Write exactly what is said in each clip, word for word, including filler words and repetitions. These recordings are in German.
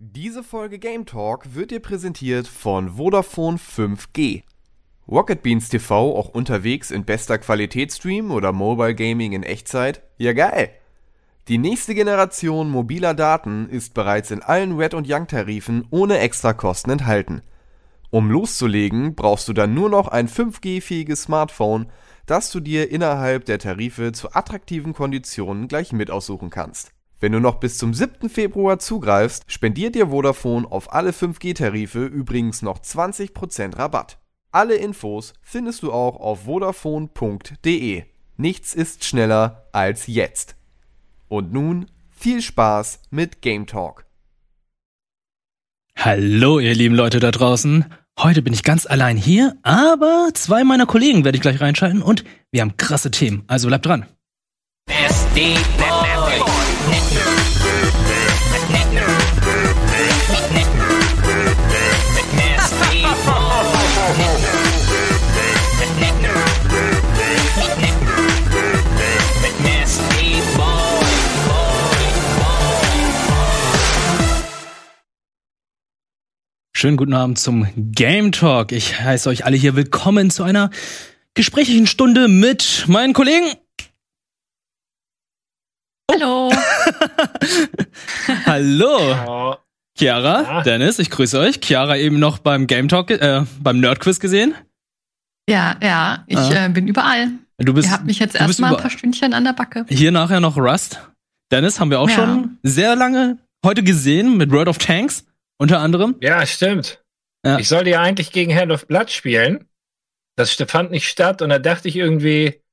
Diese Folge Game Talk wird dir präsentiert von Vodafone fünf G. Rocket Beans T V auch unterwegs in bester Qualität streamen oder Mobile Gaming in Echtzeit? Ja geil! Die nächste Generation mobiler Daten ist bereits in allen Red- und Young-Tarifen ohne Extrakosten enthalten. Um loszulegen, brauchst du dann nur noch ein fünf G-fähiges Smartphone, das du dir innerhalb der Tarife zu attraktiven Konditionen gleich mit aussuchen kannst. Wenn du noch bis zum siebten Februar zugreifst, spendiert dir Vodafone auf alle fünf G-Tarife übrigens noch zwanzig Prozent Rabatt. Alle Infos findest du auch auf vodafone punkt de. Nichts ist schneller als jetzt. Und nun viel Spaß mit Game Talk. Hallo ihr lieben Leute da draußen. Heute bin ich ganz allein hier, aber zwei meiner Kollegen werde ich gleich reinschalten und wir haben krasse Themen, also bleibt dran. Nasty boy. Schönen guten Abend zum Game Talk. Ich heiße euch alle hier willkommen zu einer gesprächlichen Stunde mit meinen Kollegen. Hallo. Hallo. Chiara, ja. Dennis, ich grüße euch. Chiara eben noch beim Game Talk, äh, beim Nerdquiz gesehen. Ja, ja, ich ah. äh, bin überall. Du bist, Ihr habt mich jetzt erstmal ein paar Stündchen an der Backe. Hier nachher noch Rust. Dennis haben wir auch ja. schon sehr lange heute gesehen mit World of Tanks unter anderem. Ja, stimmt. Ja. Ich sollte ja eigentlich gegen Hand of Blood spielen. Das fand nicht statt und da dachte ich irgendwie,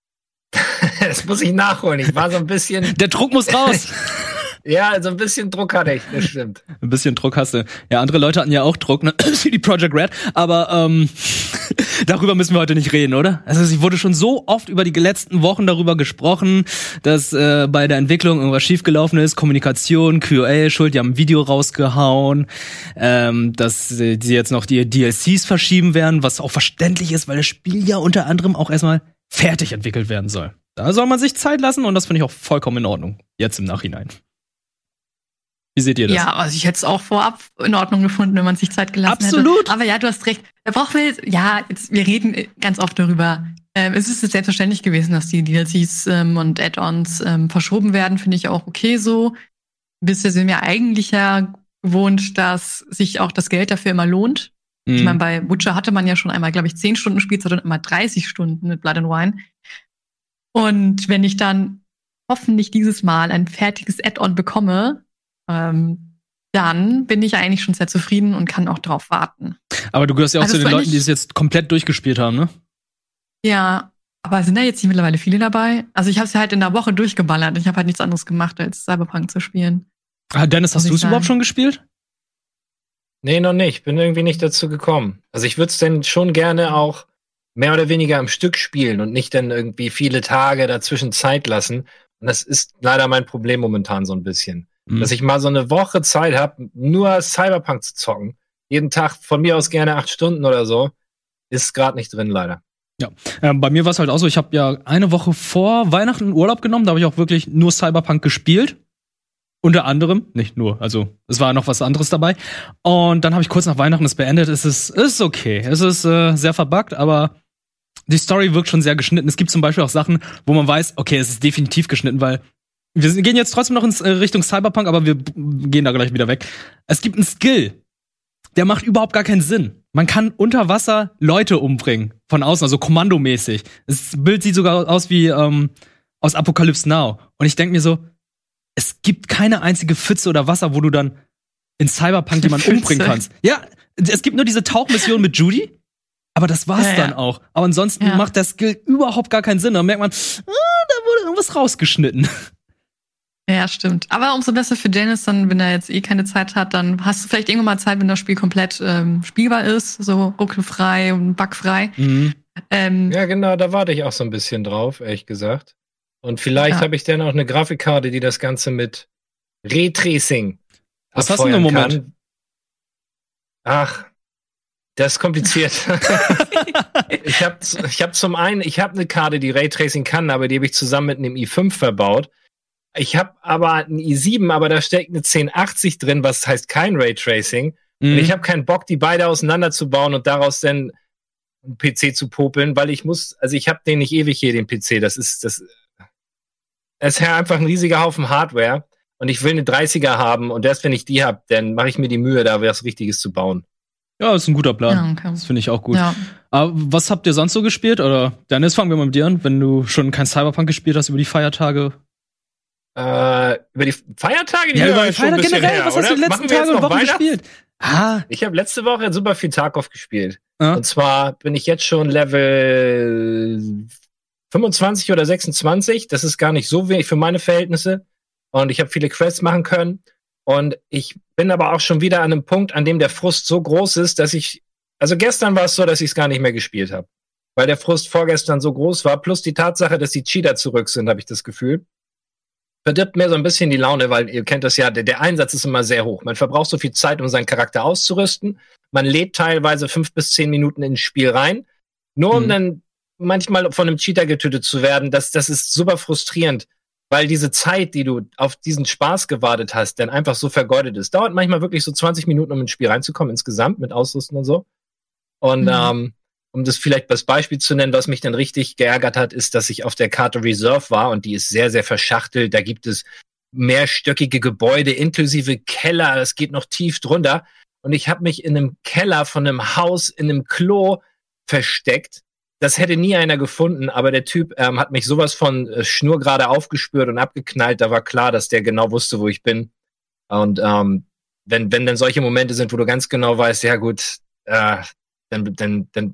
das muss ich nachholen. Ich war so ein bisschen... Der Druck muss raus. Ja, so ein bisschen Druck hatte ich, das stimmt. Ein bisschen Druck hast du. Ja, andere Leute hatten ja auch Druck, ne? Wie die Project Red. Aber ähm, darüber müssen wir heute nicht reden, oder? Also es wurde schon so oft über die letzten Wochen darüber gesprochen, dass äh, bei der Entwicklung irgendwas schiefgelaufen ist. Kommunikation, Q A, Schuld, die haben ein Video rausgehauen. Ähm, dass äh, sie jetzt noch die D L Cs verschieben werden, was auch verständlich ist, weil das Spiel ja unter anderem auch erstmal fertig entwickelt werden soll. Da soll man sich Zeit lassen und das finde ich auch vollkommen in Ordnung. Jetzt im Nachhinein. Wie seht ihr das? Ja, also ich hätte es auch vorab in Ordnung gefunden, wenn man sich Zeit gelassen Absolut. hätte. Aber ja, du hast recht. Da brauchen wir jetzt, ja, jetzt, wir reden ganz oft darüber. Ähm, es ist selbstverständlich gewesen, dass die D L Cs ähm, und Add-ons ähm, verschoben werden, finde ich auch okay so. Bisher sind wir eigentlich ja gewohnt, dass sich auch das Geld dafür immer lohnt. Mhm. Ich meine, bei Witcher hatte man ja schon einmal, glaube ich, zehn Stunden Spielzeit und immer dreißig Stunden mit Blood and Wine. Und wenn ich dann hoffentlich dieses Mal ein fertiges Add-on bekomme, Ähm, dann bin ich eigentlich schon sehr zufrieden und kann auch drauf warten. Aber du gehörst ja auch also zu den Leuten, die es jetzt komplett durchgespielt haben, ne? Ja, aber sind da jetzt nicht mittlerweile viele dabei? Also ich habe es ja halt in der Woche durchgeballert. Ich habe halt nichts anderes gemacht, als Cyberpunk zu spielen. Ah, Dennis, hast du es überhaupt schon gespielt? Nee, noch nicht. Bin irgendwie nicht dazu gekommen. Also ich würde es denn schon gerne auch mehr oder weniger am Stück spielen und nicht dann irgendwie viele Tage dazwischen Zeit lassen. Und das ist leider mein Problem momentan so ein bisschen. Dass ich mal so eine Woche Zeit habe, nur Cyberpunk zu zocken. Jeden Tag von mir aus gerne acht Stunden oder so. Ist gerade nicht drin, leider. Ja, äh, bei mir war es halt auch so, ich habe ja eine Woche vor Weihnachten Urlaub genommen. Da habe ich auch wirklich nur Cyberpunk gespielt. Unter anderem, nicht nur, also es war noch was anderes dabei. Und dann habe ich kurz nach Weihnachten es beendet. Es ist, es ist okay. Es ist äh, sehr verbuggt, aber die Story wirkt schon sehr geschnitten. Es gibt zum Beispiel auch Sachen, wo man weiß, okay, es ist definitiv geschnitten, weil wir gehen jetzt trotzdem noch in Richtung Cyberpunk, aber wir gehen da gleich wieder weg. Es gibt einen Skill, der macht überhaupt gar keinen Sinn. Man kann unter Wasser Leute umbringen, von außen, also kommandomäßig. Das Bild sieht sogar aus wie ähm, aus Apocalypse Now. Und ich denke mir so, es gibt keine einzige Pfütze oder Wasser, wo du dann in Cyberpunk jemanden umbringen kannst. Ja, es gibt nur diese Tauchmission mit Judy, aber das war's ja, dann ja. auch. Aber ansonsten ja. macht der Skill überhaupt gar keinen Sinn. Da merkt man, ah, da wurde irgendwas rausgeschnitten. Ja, stimmt. Aber umso besser für Dennis, dann, wenn er jetzt eh keine Zeit hat, dann hast du vielleicht irgendwann mal Zeit, wenn das Spiel komplett ähm, spielbar ist, so ruckelfrei und bugfrei. Mhm. Ähm, ja, genau, da warte ich auch so ein bisschen drauf, ehrlich gesagt. Und vielleicht ja. habe ich dann auch eine Grafikkarte, die das Ganze mit Raytracing Was hast du im Moment? Kann. Ach, das ist kompliziert. ich habe ich hab zum einen, ich habe eine Karte, die Raytracing kann, aber die habe ich zusammen mit einem i fünf verbaut. Ich habe aber ein i sieben, aber da steckt eine zehn achtzig drin, was heißt kein Raytracing. Mhm. Und ich habe keinen Bock, die beide auseinanderzubauen und daraus dann einen P C zu popeln, weil ich muss, also ich habe den nicht ewig hier, den P C. Das ist, das, es ist ja einfach ein riesiger Haufen Hardware und ich will eine dreißiger haben und erst wenn ich die habe, dann mache ich mir die Mühe, da was Richtiges zu bauen. Ja, das ist ein guter Plan. Ja, okay. Das finde ich auch gut. Ja. Aber was habt ihr sonst so gespielt? Oder Dennis, fangen wir mal mit dir an, wenn du schon kein Cyberpunk gespielt hast über die Feiertage. Äh, über die Feiertage? Die Ja, über die die Feiertage generell. Her, was hast du die letzten Tage und Wochen gespielt? Ah. Ich habe letzte Woche super viel Tarkov gespielt. Ah. Und zwar bin ich jetzt schon Level fünfundzwanzig oder sechsundzwanzig. Das ist gar nicht so wenig für meine Verhältnisse. Und ich habe viele Quests machen können. Und ich bin aber auch schon wieder an einem Punkt, an dem der Frust so groß ist, dass ich, also gestern war es so, dass ich es gar nicht mehr gespielt habe. Weil der Frust vorgestern so groß war, plus die Tatsache, dass die Cheater zurück sind, habe ich das Gefühl. Verdirbt mir so ein bisschen die Laune, weil ihr kennt das ja, der, der Einsatz ist immer sehr hoch. Man verbraucht so viel Zeit, um seinen Charakter auszurüsten. Man lädt teilweise fünf bis zehn Minuten ins Spiel rein, nur um mhm. dann manchmal von einem Cheater getötet zu werden. Das, das ist super frustrierend. Weil diese Zeit, die du auf diesen Spaß gewartet hast, dann einfach so vergeudet ist. Dauert manchmal wirklich so zwanzig Minuten, um ins Spiel reinzukommen, insgesamt, mit Ausrüsten und so. Und mhm. ähm, um das vielleicht als Beispiel zu nennen, was mich dann richtig geärgert hat, ist, dass ich auf der Karte Reserve war und die ist sehr, sehr verschachtelt. Da gibt es mehrstöckige Gebäude inklusive Keller. Das geht noch tief drunter. Und ich habe mich in einem Keller von einem Haus, in einem Klo versteckt. Das hätte nie einer gefunden, aber der Typ ähm, hat mich sowas von äh, schnurgerade aufgespürt und abgeknallt. Da war klar, dass der genau wusste, wo ich bin. Und ähm, wenn wenn dann solche Momente sind, wo du ganz genau weißt, ja gut, äh, dann dann dann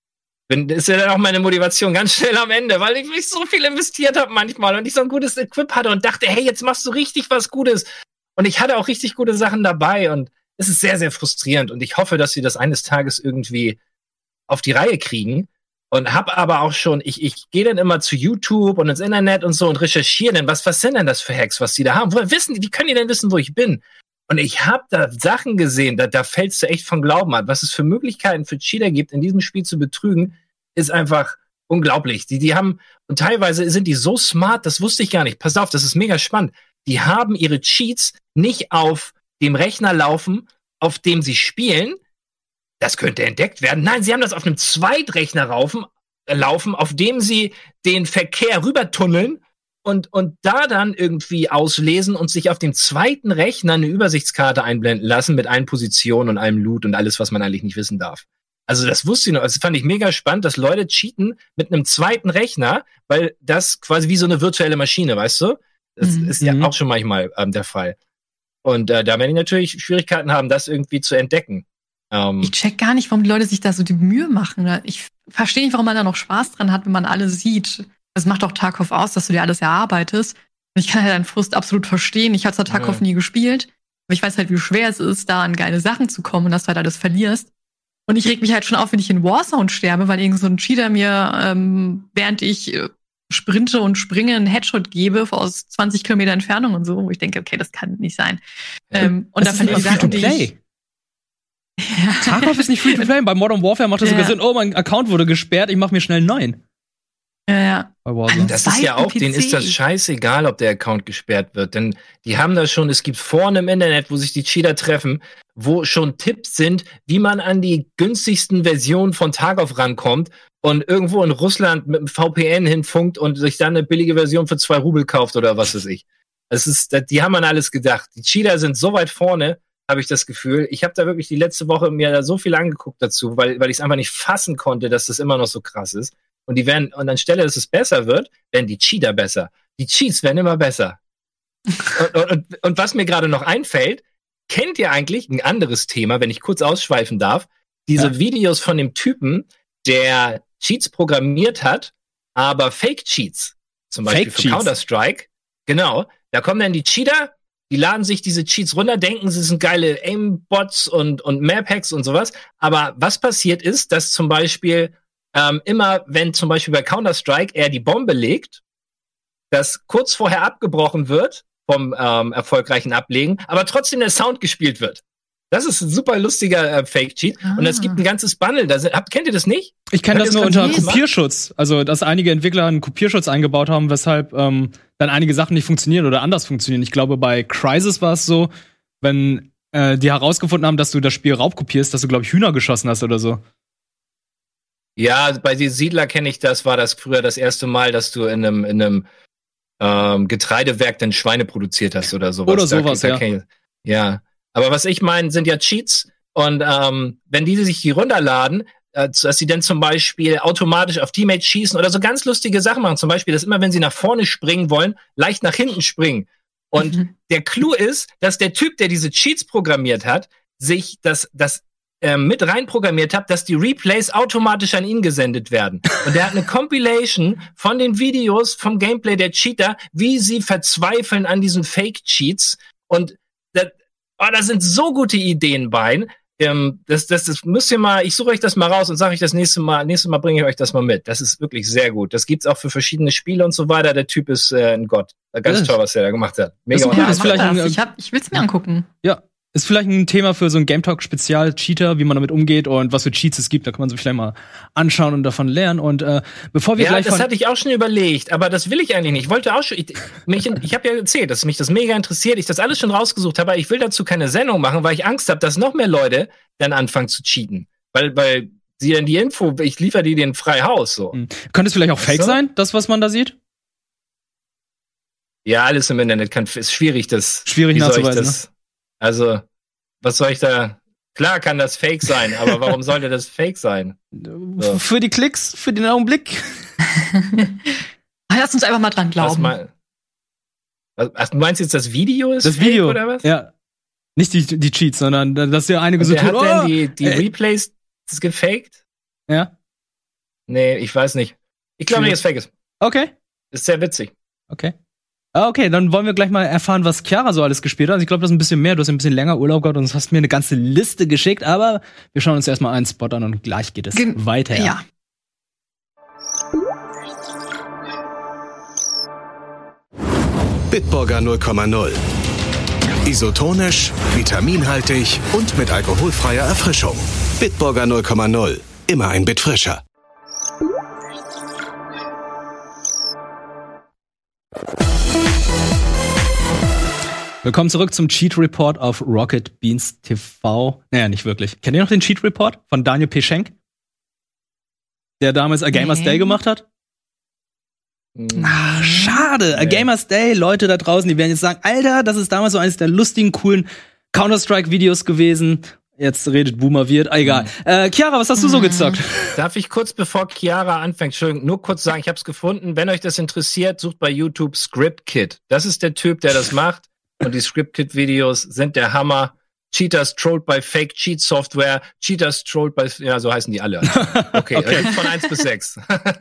bin, ist ja dann auch meine Motivation ganz schnell am Ende, weil ich mich so viel investiert habe manchmal und ich so ein gutes Equip hatte und dachte, hey, jetzt machst du richtig was Gutes. Und ich hatte auch richtig gute Sachen dabei und es ist sehr, sehr frustrierend. Und ich hoffe, dass sie das eines Tages irgendwie auf die Reihe kriegen. Und hab aber auch schon, ich, ich gehe dann immer zu YouTube und ins Internet und so und recherchiere dann, was, was sind denn das für Hacks, was die da haben? Woher wissen die, wie können die denn wissen, wo ich bin? Und ich habe da Sachen gesehen, da, da fällst du echt von Glauben ab. Was es für Möglichkeiten für Cheater gibt, in diesem Spiel zu betrügen, ist einfach unglaublich. Die, die haben, und teilweise sind die so smart, das wusste ich gar nicht. Pass auf, das ist mega spannend. Die haben ihre Cheats nicht auf dem Rechner laufen, auf dem sie spielen. Das könnte entdeckt werden. Nein, sie haben das auf einem Zweitrechner laufen, äh, laufen, auf dem sie den Verkehr rübertunneln und, und da dann irgendwie auslesen und sich auf dem zweiten Rechner eine Übersichtskarte einblenden lassen mit allen Positionen und allem Loot und alles, was man eigentlich nicht wissen darf. Also das wusste ich noch. Das fand ich mega spannend, dass Leute cheaten mit einem zweiten Rechner, weil das quasi wie so eine virtuelle Maschine, weißt du? Das mhm. ist ja auch schon manchmal ähm, der Fall. Und äh, da werden die natürlich Schwierigkeiten haben, das irgendwie zu entdecken. Um, ich check gar nicht, warum die Leute sich da so die Mühe machen. Ich verstehe nicht, warum man da noch Spaß dran hat, wenn man alles sieht. Das macht doch Tarkov aus, dass du dir alles erarbeitest. Und ich kann ja deinen Frust absolut verstehen. Ich habe zwar Tarkov ja. nie gespielt, aber ich weiß halt, wie schwer es ist, da an geile Sachen zu kommen und dass du halt alles verlierst. Und ich reg mich halt schon auf, wenn ich in Warzone sterbe, weil irgend so ein Cheater mir, ähm, während ich äh, sprinte und springe, einen Headshot gebe aus zwanzig Kilometer Entfernung und so, wo ich denke, okay, das kann nicht sein. Ähm, und da verliere ich Sachen, die ich... Ja. Tarkov ist nicht Free-to-Play. Bei Modern Warfare macht das ja. sogar Sinn, oh, mein Account wurde gesperrt, ich mach mir schnell einen neuen. Ja, ja. Das ist ja auch, denen ist das scheißegal, ob der Account gesperrt wird. Denn die haben da schon, es gibt Foren im Internet, wo sich die Cheater treffen, wo schon Tipps sind, wie man an die günstigsten Versionen von Tarkov rankommt und irgendwo in Russland mit dem V P N hinfunkt und sich dann eine billige Version für zwei Rubel kauft oder was weiß ich. Es ist, die haben an alles gedacht. Die Cheater sind so weit vorne, habe ich das Gefühl. Ich habe da wirklich die letzte Woche mir da so viel angeguckt dazu, weil, weil ich es einfach nicht fassen konnte, dass das immer noch so krass ist. Und die werden, und anstelle, dass es besser wird, werden die Cheater besser. Die Cheats werden immer besser. und, und, und was mir gerade noch einfällt, kennt ihr eigentlich ein anderes Thema, wenn ich kurz ausschweifen darf, diese ja. Videos von dem Typen, der Cheats programmiert hat, aber Fake-Cheats. Zum Beispiel für Counter-Strike. Genau. Da kommen dann die Cheater, die laden sich diese Cheats runter, denken, sie sind geile Aim-Bots und, und Map-Hacks und sowas. Aber was passiert ist, dass zum Beispiel ähm, immer, wenn zum Beispiel bei Counter-Strike er die Bombe legt, dass kurz vorher abgebrochen wird vom ähm, erfolgreichen Ablegen, aber trotzdem der Sound gespielt wird. Das ist ein super lustiger äh, Fake-Cheat. Ah. Und es gibt ein ganzes Bundle. Da sind, habt, kennt ihr das nicht? Ich kenne das nur unter lesen? Kopierschutz. Also, dass einige Entwickler einen Kopierschutz eingebaut haben, weshalb ähm, dann einige Sachen nicht funktionieren oder anders funktionieren. Ich glaube, bei Crysis war es so, wenn äh, die herausgefunden haben, dass du das Spiel raubkopierst, dass du, glaube ich, Hühner geschossen hast oder so. Ja, bei den Siedler kenne ich das, war das früher das erste Mal, dass du in einem, in einem ähm, Getreidewerk dann Schweine produziert hast oder sowas. Oder sowas, da, da ja. Ich, ja. Aber was ich meine, sind ja Cheats. Und ähm, wenn die sich die runterladen, äh, dass sie dann zum Beispiel automatisch auf Teammates schießen oder so ganz lustige Sachen machen. Zum Beispiel, dass immer, wenn sie nach vorne springen wollen, leicht nach hinten springen. Und mhm. der Clou ist, dass der Typ, der diese Cheats programmiert hat, sich das, das äh, mit reinprogrammiert hat, dass die Replays automatisch an ihn gesendet werden. Und der hat eine Compilation von den Videos vom Gameplay der Cheater, wie sie verzweifeln an diesen Fake-Cheats. Und das, oh, da sind so gute Ideen bei. Ähm, das, das, das müsst ihr mal, ich suche euch das mal raus und sage euch das nächste Mal, nächstes Mal bringe ich euch das mal mit. Das ist wirklich sehr gut. Das gibt's auch für verschiedene Spiele und so weiter. Der Typ ist äh, ein Gott. Ganz toll, was der da gemacht hat. Mega. Das ist, ja, ist vielleicht ein, ich, hab, ich will's mir angucken. Ja. Ist vielleicht ein Thema für so ein Game Talk Spezial Cheater, wie man damit umgeht und was für Cheats es gibt. Da kann man sich vielleicht mal anschauen und davon lernen. Und äh, bevor wir ja, gleich das von hatte ich auch schon überlegt, aber das will ich eigentlich nicht. Ich wollte auch schon. Ich, mich, ich habe ja erzählt, dass mich das mega interessiert. Ich das alles schon rausgesucht habe, aber ich will dazu keine Sendung machen, weil ich Angst habe, dass noch mehr Leute dann anfangen zu cheaten, weil weil sie dann die Info, ich liefere die denen frei Haus so. Hm. Könnte es vielleicht auch Fake so? sein, das was man da sieht? Ja, alles im Internet kann ist schwierig, das schwierig wie nachzuweisen. Soll ich das, ne? Also was soll ich da? Klar kann das Fake sein, aber warum sollte das Fake sein? So. Für die Klicks, für den Augenblick. Lass uns einfach mal dran glauben. Mal, was, du meinst jetzt, das Video ist das Fake Video, oder was? Ja. Nicht die, die Cheats, sondern dass ja einige so tun. Hat oh, denn die, die ey. Replays gefaked? Ja. Nee, ich weiß nicht. Ich glaube nicht, dass es fake ist. Okay. Ist sehr witzig. Okay. Okay, dann wollen wir gleich mal erfahren, was Chiara so alles gespielt hat. Also ich glaube, das ist ein bisschen mehr. Du hast ein bisschen länger Urlaub gehabt und hast mir eine ganze Liste geschickt. Aber wir schauen uns erstmal einen Spot an und gleich geht es Gen- weiter. Ja. Bitburger null Komma null. Isotonisch, vitaminhaltig und mit alkoholfreier Erfrischung. Bitburger null Komma null. Immer ein Bit frischer. Willkommen zurück zum Cheat Report auf Rocket Beans T V. Naja, nicht wirklich. Kennt ihr noch den Cheat Report von Daniel P. Schenk? Der damals A Gamer's nee. Day gemacht hat? Mhm. Ah, schade. A Gamer's Day, Leute da draußen, die werden jetzt sagen, Alter, das ist damals so eines der lustigen, coolen Counter-Strike-Videos gewesen. Jetzt redet Boomer wird. Ah, egal. Mhm. Äh, Chiara, was hast du so gezockt? Darf ich kurz, bevor Chiara anfängt, Entschuldigung, nur kurz sagen, ich hab's gefunden. Wenn euch das interessiert, sucht bei YouTube ScriptKit. Das ist der Typ, der das macht. Und die ScriptKit-Videos sind der Hammer. Cheaters trolled by Fake Cheat Software. Cheaters trolled by, ja, so heißen die alle. Okay, okay. Von eins bis sechs.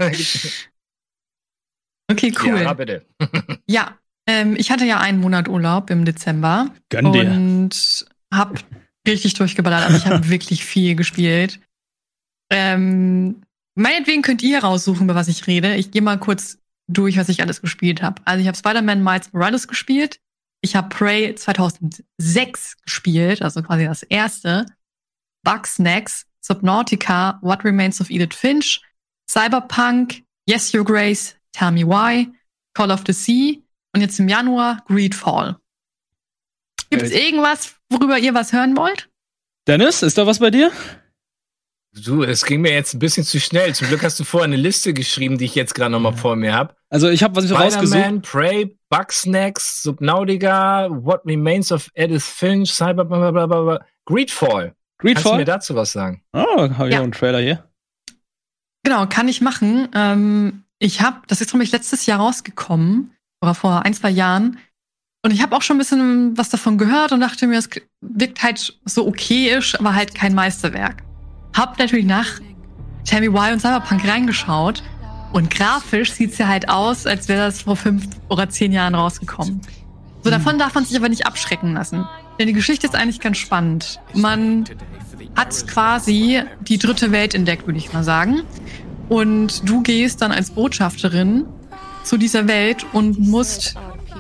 Okay, cool. Ja, bitte. Ja, ähm, ich hatte ja einen Monat Urlaub im Dezember. Gönn dir. Und hab richtig durchgeballert. Also ich habe wirklich viel gespielt. Ähm, meinetwegen könnt ihr raussuchen, über was ich rede. Ich gehe mal kurz durch, was ich alles gespielt habe. Also ich habe Spider-Man Miles Morales gespielt. Ich habe Prey zweitausendsechs gespielt, also quasi das erste. Bugsnax, Subnautica, What Remains of Edith Finch, Cyberpunk, Yes Your Grace, Tell Me Why, Call of the Sea und jetzt im Januar Greedfall. Gibt es irgendwas, worüber ihr was hören wollt? Dennis, ist da was bei dir? Du, es ging mir jetzt ein bisschen zu schnell. Zum Glück hast du vorher eine Liste geschrieben, die ich jetzt gerade noch mal vor mir habe. Also ich habe was ich rausgesucht. Spider-Man, Prey, Bugsnax, Subnautica, What Remains of Edith Finch, Cyberpunk, blablabla. Greedfall. Greedfall? Kannst du mir dazu was sagen? Oh, habe ich ja auch einen Trailer hier. Genau, kann ich machen. Ähm, ich habe, das ist nämlich letztes Jahr rausgekommen, oder vor ein, zwei Jahren. Und ich habe auch schon ein bisschen was davon gehört und dachte mir, es wirkt halt so okayisch, aber halt kein Meisterwerk. Hab natürlich nach Tell Me Why und Cyberpunk reingeschaut und grafisch sieht's ja halt aus, als wäre das vor fünf oder zehn Jahren rausgekommen. So, davon darf man sich aber nicht abschrecken lassen. Denn die Geschichte ist eigentlich ganz spannend. Man hat quasi die dritte Welt entdeckt, würde ich mal sagen. Und du gehst dann als Botschafterin zu dieser Welt und musst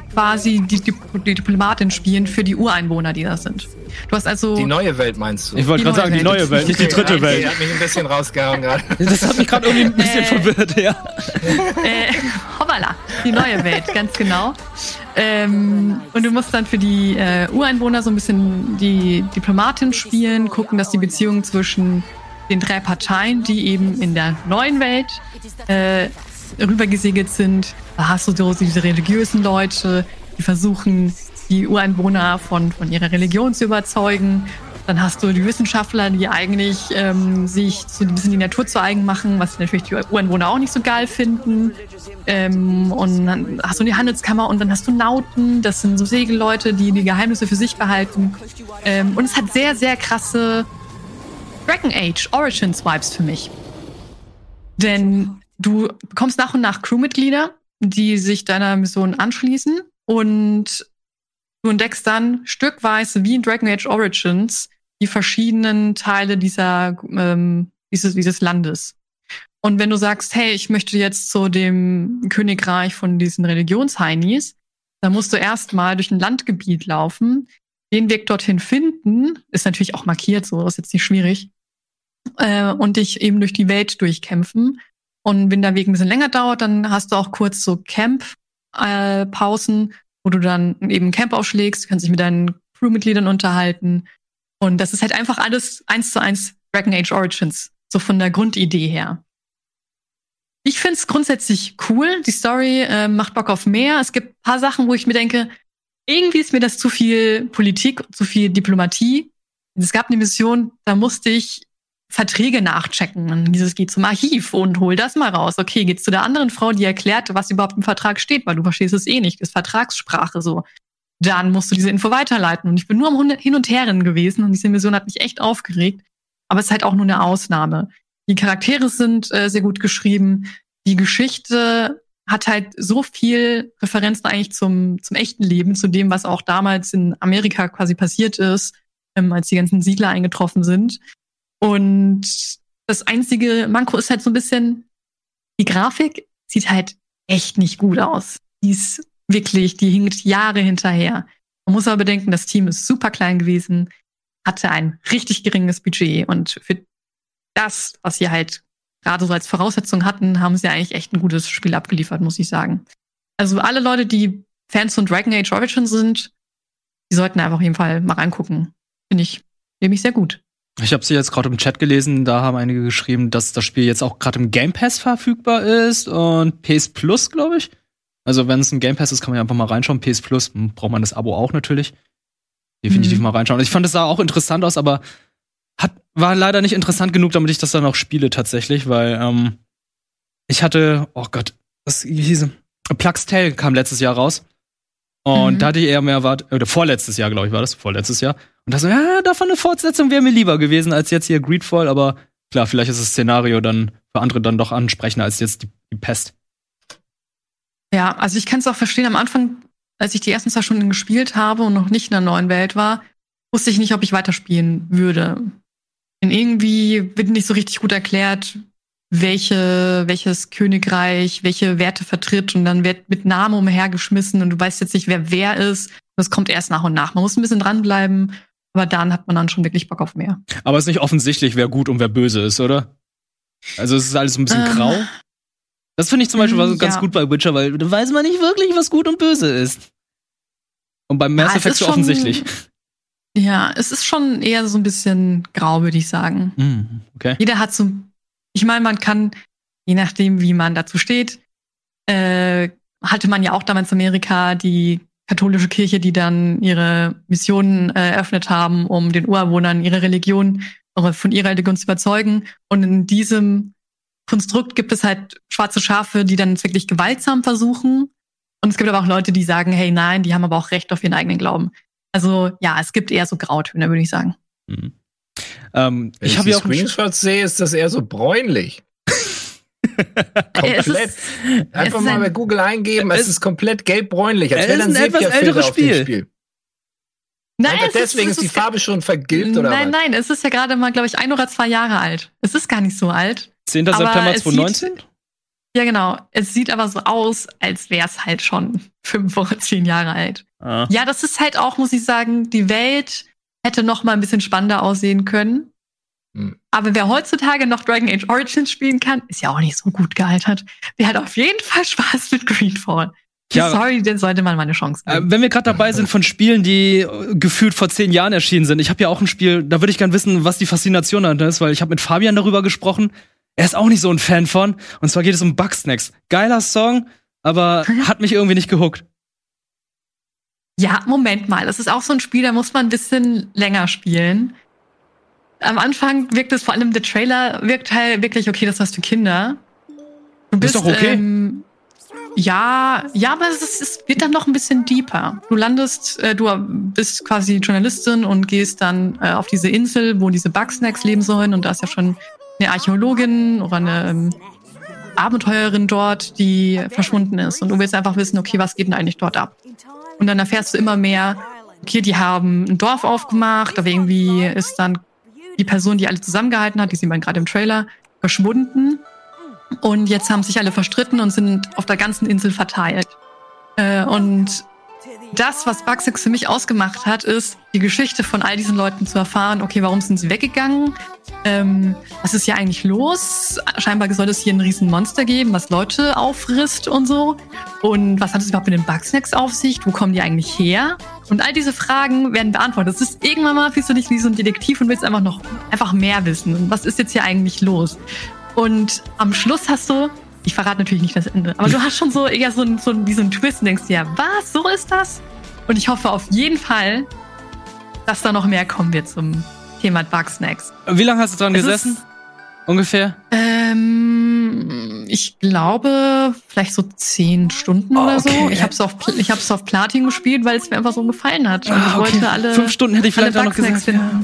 quasi die, die, die Diplomatin spielen für die Ureinwohner, die da sind. Du hast also Die neue Welt meinst du? Ich wollte Die gerade sagen, die neue neue Welt, nicht die Okay, dritte okay, Welt. hat mich ein bisschen rausgehauen gerade. Das hat mich gerade irgendwie ein bisschen Äh. verwirrt, ja. Äh, hoppala, die neue Welt, ganz genau. Ähm, und du musst dann für die äh, Ureinwohner so ein bisschen die Diplomatin spielen, gucken, dass die Beziehungen zwischen den drei Parteien, die eben in der neuen Welt äh, rübergesegelt sind, da hast du so diese religiösen Leute, die versuchen, die Ureinwohner von, von ihrer Religion zu überzeugen. Dann hast du die Wissenschaftler, die eigentlich ähm, sich so ein bisschen die Natur zu eigen machen, was natürlich die Ureinwohner auch nicht so geil finden. Ähm, und dann hast du die Handelskammer und dann hast du Nauten, das sind so Segelleute, die die Geheimnisse für sich behalten. Ähm, und es hat sehr, sehr krasse Dragon Age Origins Vibes für mich. Denn du bekommst nach und nach Crewmitglieder, die sich deiner Mission anschließen und du entdeckst dann stückweise wie in Dragon Age Origins die verschiedenen Teile dieser, ähm, dieses, dieses Landes. Und wenn du sagst, hey, ich möchte jetzt zu dem Königreich von diesen Religionsheinis, dann musst du erstmal durch ein Landgebiet laufen, den Weg dorthin finden, ist natürlich auch markiert, so ist jetzt nicht schwierig, äh, und dich eben durch die Welt durchkämpfen. Und wenn der Weg ein bisschen länger dauert, dann hast du auch kurz so Camp-Pausen, äh, wo du dann eben Camp aufschlägst, kannst dich mit deinen Crewmitgliedern unterhalten. Und das ist halt einfach alles eins zu eins Dragon Age Origins, so von der Grundidee her. Ich find's grundsätzlich cool. Die Story äh, macht Bock auf mehr. Es gibt ein paar Sachen, wo ich mir denke, irgendwie ist mir das zu viel Politik, zu viel Diplomatie. Es gab eine Mission, da musste ich Verträge nachchecken. Und dieses geht zum Archiv und hol das mal raus. Okay, geht's zu der anderen Frau, die erklärt, was überhaupt im Vertrag steht, weil du verstehst es eh nicht. Das ist Vertragssprache so. Dann musst du diese Info weiterleiten. Und ich bin nur am Hin- und Herren gewesen und diese Mission hat mich echt aufgeregt. Aber es ist halt auch nur eine Ausnahme. Die Charaktere sind äh, sehr gut geschrieben. Die Geschichte hat halt so viel Referenzen eigentlich zum, zum echten Leben, zu dem, was auch damals in Amerika quasi passiert ist, ähm, als die ganzen Siedler eingetroffen sind. Und das einzige Manko ist halt so ein bisschen, die Grafik sieht halt echt nicht gut aus. Die ist wirklich, die hinkt Jahre hinterher. Man muss aber bedenken, das Team ist super klein gewesen, hatte ein richtig geringes Budget und für das, was sie halt gerade so als Voraussetzung hatten, haben sie eigentlich echt ein gutes Spiel abgeliefert, muss ich sagen. Also alle Leute, die Fans von Dragon Age Origins sind, die sollten einfach auf jeden Fall mal reingucken. Finde ich nämlich sehr gut. Ich habe sie jetzt gerade im Chat gelesen, da haben einige geschrieben, dass das Spiel jetzt auch gerade im Game Pass verfügbar ist und P S Plus, glaube ich. Also wenn es ein Game Pass ist, kann man ja einfach mal reinschauen. P S Plus braucht man das Abo auch natürlich. Definitiv mhm. mal reinschauen. Ich fand, es sah auch interessant aus, aber hat, war leider nicht interessant genug, damit ich das dann auch spiele tatsächlich, weil ähm, ich hatte, oh Gott, was hieß Plugs Tale kam letztes Jahr raus. Und mhm. da hatte ich eher mehr erwartet, oder vorletztes Jahr, glaube ich, war das, vorletztes Jahr. Und da so, ja, davon eine Fortsetzung wäre mir lieber gewesen, als jetzt hier Greedfall, aber klar, vielleicht ist das Szenario dann für andere dann doch ansprechender als jetzt die, die Pest. Ja, also ich kann es auch verstehen, am Anfang, als ich die ersten zwei Stunden gespielt habe und noch nicht in der neuen Welt war, wusste ich nicht, ob ich weiterspielen würde. Denn irgendwie wird nicht so richtig gut erklärt, welche, welches Königreich, welche Werte vertritt und dann wird mit Namen umhergeschmissen und du weißt jetzt nicht, wer wer ist. Das kommt erst nach und nach. Man muss ein bisschen dranbleiben, aber dann hat man dann schon wirklich Bock auf mehr. Aber es ist nicht offensichtlich, wer gut und wer böse ist, oder? Also es ist alles ein bisschen ähm, grau. Das finde ich zum Beispiel mh, ganz ja. gut bei Witcher, weil da weiß man nicht wirklich, was gut und böse ist. Und beim Mass Effect so offensichtlich. Ja, es ist schon eher so ein bisschen grau, würde ich sagen. Mm, okay. Jeder hat so, ich meine, man kann, je nachdem, wie man dazu steht, äh, hatte man ja auch damals in Amerika die katholische Kirche, die dann ihre Missionen äh, eröffnet haben, um den Ureinwohnern ihre Religion, oder von ihrer Religion zu überzeugen. Und in diesem Konstrukt gibt es halt schwarze Schafe, die dann wirklich gewaltsam versuchen. Und es gibt aber auch Leute, die sagen, hey, nein, die haben aber auch Recht auf ihren eigenen Glauben. Also ja, es gibt eher so Grautöne, würde ich sagen. Mhm. Ähm, Wenn ich ich habe die ja auch Screenshots sehe, ist das eher so bräunlich. Komplett. Ist, Einfach mal ein, bei Google eingeben, es, es ist komplett gelb-bräunlich, als es wäre ist ein ein etwas Sepia-Filter älteres auf dem Spiel. Spiel. Nein, Einfach es deswegen ist, ist die ist Farbe schon vergilbt, oder Nein, was? nein, es ist ja gerade mal, glaube ich, ein oder zwei Jahre alt. Es ist gar nicht so alt. zehnter Aber September es zwanzig neunzehn? Sieht, Ja, genau. Es sieht aber so aus, als wäre es halt schon fünf oder zehn Jahre alt. Ah. Ja, das ist halt auch, muss ich sagen, die Welt hätte noch mal ein bisschen spannender aussehen können. Hm. Aber wer heutzutage noch Dragon Age Origins spielen kann, ist ja auch nicht so gut gealtert. Der hat auf jeden Fall Spaß mit Greedfall. Ja, sorry, den sollte man mal eine Chance geben. Äh, wenn wir gerade dabei sind von Spielen, die äh, gefühlt vor zehn Jahren erschienen sind. Ich habe ja auch ein Spiel, da würde ich gern wissen, was die Faszination dahinter ist, weil ich habe mit Fabian darüber gesprochen. Er ist auch nicht so ein Fan von. Und zwar geht es um Bugsnax. Geiler Song, aber hat mich irgendwie nicht gehuckt. Ja, Moment mal. Das ist auch so ein Spiel, da muss man ein bisschen länger spielen. Am Anfang wirkt es, vor allem der Trailer, wirkt halt wirklich, okay, das hast du Kinder. Du bist, ist doch okay. Ähm, ja, ja, aber es, ist, es wird dann noch ein bisschen deeper. Du landest, äh, du bist quasi Journalistin und gehst dann äh, auf diese Insel, wo diese Bugsnax leben sollen. Und da ist ja schon eine Archäologin oder eine ähm, Abenteurerin dort, die verschwunden ist. Und du willst einfach wissen, okay, was geht denn eigentlich dort ab? Und dann erfährst du immer mehr, okay, die haben ein Dorf aufgemacht, aber irgendwie ist dann die Person, die alle zusammengehalten hat, die sieht man gerade im Trailer, verschwunden. Und jetzt haben sich alle verstritten und sind auf der ganzen Insel verteilt. Äh, und das, was Bugsnax für mich ausgemacht hat, ist, die Geschichte von all diesen Leuten zu erfahren. Okay, warum sind sie weggegangen? Ähm, was ist hier eigentlich los? Scheinbar soll es hier ein riesen Monster geben, was Leute auffrisst und so. Und was hat es überhaupt mit den Bugsnax auf sich? Wo kommen die eigentlich her? Und all diese Fragen werden beantwortet. Das ist irgendwann mal, fühlst du dich wie so ein Detektiv und willst einfach noch einfach mehr wissen. Und was ist jetzt hier eigentlich los? Und am Schluss hast du, ich verrate natürlich nicht das Ende, aber du hast schon so eher so, so wie so einen Twist und denkst dir, was, so ist das? Und ich hoffe auf jeden Fall, dass da noch mehr kommen wird zum Thema Bugsnax. Wie lange hast du dran es gesessen? Ist, Ungefähr? Ähm, ich glaube, vielleicht so zehn Stunden oh, oder so. Okay. Ich habe es auf, ich hab's auf Platin gespielt, weil es mir einfach so gefallen hat. Und ich okay. wollte alle. Fünf Stunden hätte ich vielleicht auch noch gesagt. Finden.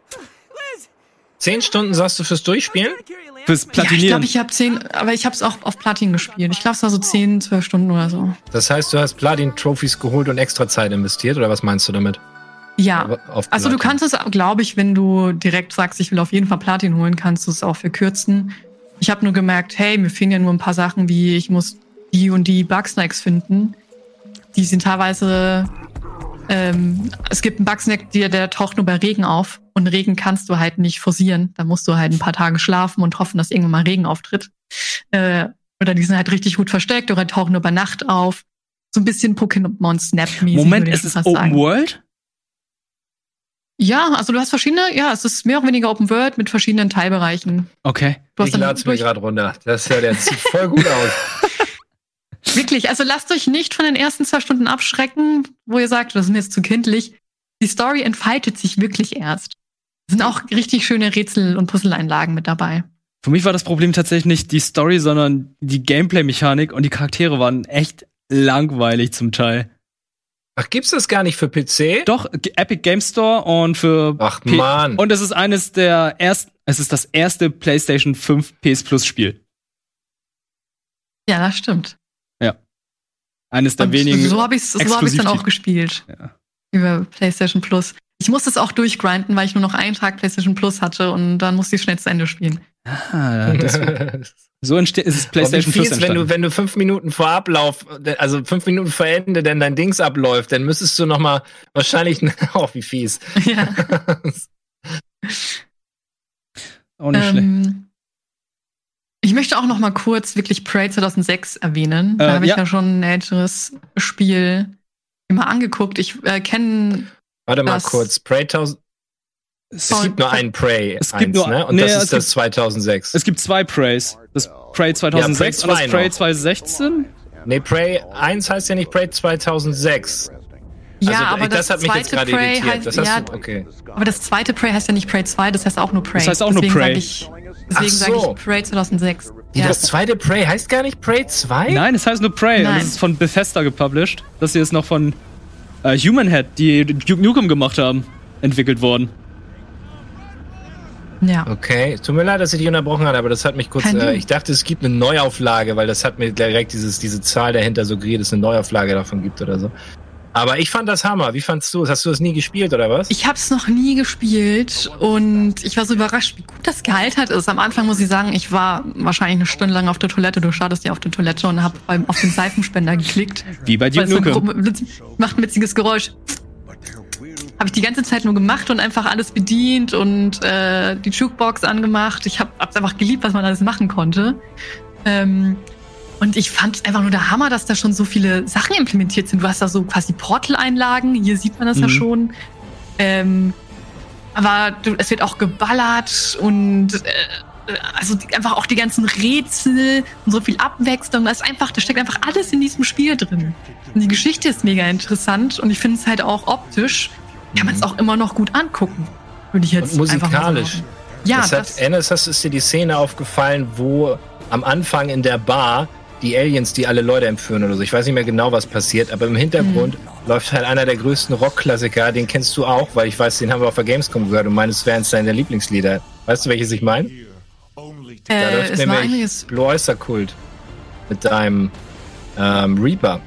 Zehn Stunden sagst du fürs Durchspielen? Fürs Platinieren. Ja, ich glaube, ich habe zehn, aber ich habe es auch auf Platin gespielt. Ich glaube, es war so zehn, zwölf Stunden oder so. Das heißt, du hast Platin-Trophies geholt und extra Zeit investiert, oder was meinst du damit? Ja, also du kannst es, glaube ich, wenn du direkt sagst, ich will auf jeden Fall Platin holen, kannst du es auch verkürzen. Ich habe nur gemerkt, hey, mir fehlen ja nur ein paar Sachen, wie ich muss die und die Bugsnax finden. Die sind teilweise, ähm, es gibt einen Bugsnax, der, der taucht nur bei Regen auf. Und Regen kannst du halt nicht forcieren. Da musst du halt ein paar Tage schlafen und hoffen, dass irgendwann mal Regen auftritt. Äh, oder die sind halt richtig gut versteckt oder tauchen nur bei Nacht auf. So ein bisschen Pokémon Snap-mäßig. Moment, ist es Open sagen. World? Ja, also du hast verschiedene, ja, es ist mehr oder weniger Open World mit verschiedenen Teilbereichen. Okay. Du hast ich lade es mir gerade runter. Das ja, der sieht voll gut aus. Wirklich, also lasst euch nicht von den ersten zwei Stunden abschrecken, wo ihr sagt, das ist mir jetzt zu kindlich. Die Story entfaltet sich wirklich erst. Es sind auch richtig schöne Rätsel- und Puzzle-Einlagen mit dabei. Für mich war das Problem tatsächlich nicht die Story, sondern die Gameplay-Mechanik und die Charaktere waren echt langweilig zum Teil. Ach, gibt's das gar nicht für P C? Doch, Epic Game Store und für Ach P- Mann. Und es ist eines der ersten, es ist das erste PlayStation fünf P S Plus Spiel. Ja, das stimmt. Ja. Eines der und wenigen. So habe ich es so hab ich's dann auch gespielt. Ja. Über PlayStation Plus. Ich musste es auch durchgrinden, weil ich nur noch einen Tag PlayStation Plus hatte und dann musste ich schnell zu Ende spielen. Ah, das so entsteht ist es PlayStation Plus entstanden. Wenn du, wenn du fünf Minuten vor Ablauf, also fünf Minuten vor Ende, denn dein Dings abläuft, dann müsstest du noch mal wahrscheinlich, oh, wie fies. Ja. Auch nicht ähm, schlecht. Ich möchte auch noch mal kurz wirklich Prey zweitausendsechs erwähnen. Da äh, habe ich ja. ja schon ein älteres Spiel immer angeguckt. Ich äh, kenne Warte mal kurz, Prey tausend. Es oh, gibt nur einen Prey es eins, gibt nur, ne? Und nee, das ist das gibt, zweitausendsechs. Es gibt zwei Preys. Das Prey zweitausendsechs ja, Prey und das Prey noch. zweitausendsechzehn. Nee, Prey eins heißt ja nicht Prey zweitausendsechs. Ja, also, aber das, das hat mich jetzt gerade irritiert. Heißt, das heißt, ja, okay. Aber das zweite Prey heißt ja nicht Prey zwei, das heißt auch nur Prey. Das heißt auch deswegen nur Prey. Sag ich, deswegen sage so. ich Prey zweitausendsechs. Ja. Das zweite Prey heißt gar nicht Prey zwei? Nein, es heißt nur Prey. Nein. Und das ist von Bethesda gepublished. Das hier ist noch von äh, Human Head, die Duke Nukem gemacht haben, entwickelt worden. Ja. Okay, tut mir leid, dass ich dich unterbrochen habe, aber das hat mich kurz, äh, ich dachte, es gibt eine Neuauflage, weil das hat mir direkt dieses, diese Zahl dahinter suggeriert, dass es eine Neuauflage davon gibt oder so. Aber ich fand das Hammer. Wie fandst du es? Hast du das nie gespielt, oder was? Ich habe es noch nie gespielt und ich war so überrascht, wie gut das gealtert ist. Am Anfang muss ich sagen, ich war wahrscheinlich eine Stunde lang auf der Toilette. Du startest ja auf der Toilette und habe auf den Seifenspender geklickt. Wie bei Duke Nukem. So macht ein witziges Geräusch. Habe ich die ganze Zeit nur gemacht und einfach alles bedient und äh, die Jukebox angemacht. Ich habe es einfach geliebt, was man alles machen konnte. Ähm, Und ich fand es einfach nur der Hammer, dass da schon so viele Sachen implementiert sind. Du hast da so quasi Portal-Einlagen, hier sieht man das mhm. ja schon. Ähm, aber du, es wird auch geballert und äh, also die, einfach auch die ganzen Rätsel und so viel Abwechslung. Das ist einfach, da steckt einfach alles in diesem Spiel drin. Und die Geschichte ist mega interessant und ich finde es halt auch optisch, kann man es auch immer noch gut angucken. Würde ich jetzt und musikalisch. Einfach ja, das hat, Ennis, hast ist dir die Szene aufgefallen, wo am Anfang in der Bar die Aliens, die alle Leute entführen oder so. Ich weiß nicht mehr genau, was passiert, aber im Hintergrund mhm. läuft halt einer der größten Rockklassiker, den kennst du auch, weil ich weiß, den haben wir auf der Gamescom gehört und meines wären es deine Lieblingslieder. Weißt du, welches ich meine? Äh, da läuft nämlich Blue Oyster Cult mit deinem ähm, Reaper.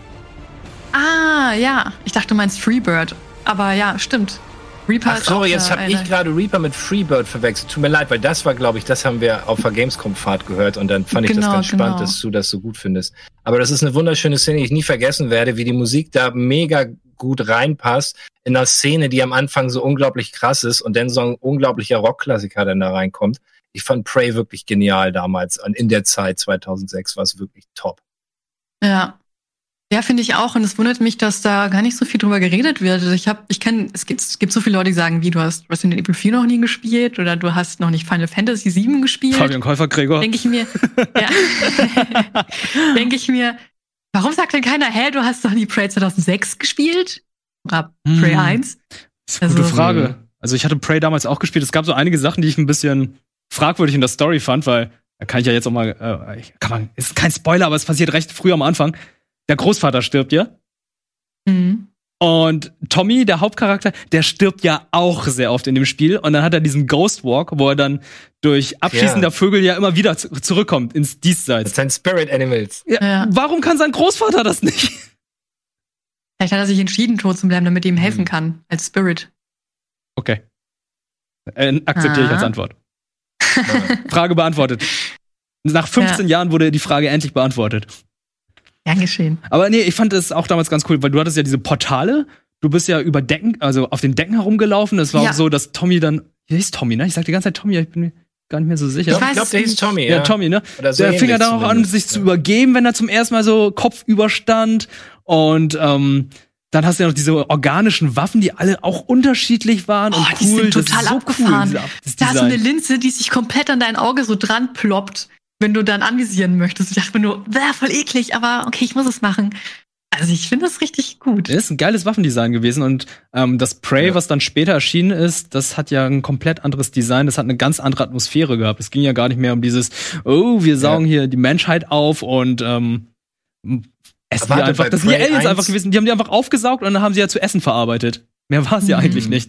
Ah, ja. Ich dachte, du meinst Freebird. Aber ja, stimmt. Reaper Ach so, jetzt habe ich gerade Reaper mit Freebird verwechselt. Tut mir leid, weil das war, glaube ich, das haben wir auf der Gamescom-Fahrt gehört und dann fand ich genau, das ganz spannend, genau. dass du das so gut findest. Aber das ist eine wunderschöne Szene, die ich nie vergessen werde, wie die Musik da mega gut reinpasst in einer Szene, die am Anfang so unglaublich krass ist und dann so ein unglaublicher Rockklassiker dann da reinkommt. Ich fand Prey wirklich genial damals. Und in der Zeit zweitausendsechs war es wirklich top. Ja. Ja, finde ich auch. Und es wundert mich, dass da gar nicht so viel drüber geredet wird. Ich habe, ich kenne, es gibt, es gibt so viele Leute, die sagen, wie, du hast Resident Evil vier noch nie gespielt oder du hast noch nicht Final Fantasy sieben gespielt. Fabian Käufer-Gregor. Denke ich mir, ja. Denke ich mir, warum sagt denn keiner, hä, du hast doch nie Prey zweitausendsechs gespielt? Oder hm. Prey eins? Das ist eine gute also, Frage. Also ich hatte Prey damals auch gespielt. Es gab so einige Sachen, die ich ein bisschen fragwürdig in der Story fand, weil da kann ich ja jetzt auch mal, äh, kann man, ist kein Spoiler, aber es passiert recht früh am Anfang. Der Großvater stirbt ja. Mhm. Und Tommy, der Hauptcharakter, der stirbt ja auch sehr oft in dem Spiel. Und dann hat er diesen Ghost Walk, wo er dann durch Abschießen ja. der Vögel ja immer wieder z- zurückkommt ins Diesseits. Das sind Spirit Animals. Ja, ja. Warum kann sein Großvater das nicht? Vielleicht hat er sich entschieden, tot zu bleiben, damit er ihm helfen mhm. kann, als Spirit. Okay. Äh, akzeptiere ah. ich als Antwort. Frage beantwortet. Nach fünfzehn ja. Jahren wurde die Frage endlich beantwortet. Ja, geschehen. Aber nee, ich fand es auch damals ganz cool, weil du hattest ja diese Portale, du bist ja über Decken, also auf den Decken herumgelaufen. Es war ja. auch so, dass Tommy dann, hier hieß Tommy, ne? Ich sag die ganze Zeit Tommy, ich bin mir gar nicht mehr so sicher. Ich, ich glaube, der hieß Tommy, ja. Ja, Tommy, ne? Oder so der fing ja dann auch an, sich ja. zu übergeben, wenn er zum ersten Mal so kopfüber stand. Und ähm, dann hast du ja noch diese organischen Waffen, die alle auch unterschiedlich waren. Oh, und die cool. sind total so abgefahren. Cool, da hast du eine Linse, die sich komplett an dein Auge so dran ploppt, wenn du dann anvisieren möchtest. Ich dachte mir nur, wäre voll eklig, aber okay, ich muss es machen. Also ich finde das richtig gut. Das ist ein geiles Waffendesign gewesen und ähm, das Prey, ja. was dann später erschienen ist, das hat ja ein komplett anderes Design, das hat eine ganz andere Atmosphäre gehabt. Es ging ja gar nicht mehr um dieses, oh, wir saugen ja. hier die Menschheit auf und ähm, essen die einfach. Das sind die Aliens einfach gewesen, die haben die einfach aufgesaugt und dann haben sie ja zu Essen verarbeitet. Mehr war es ja mhm. eigentlich nicht.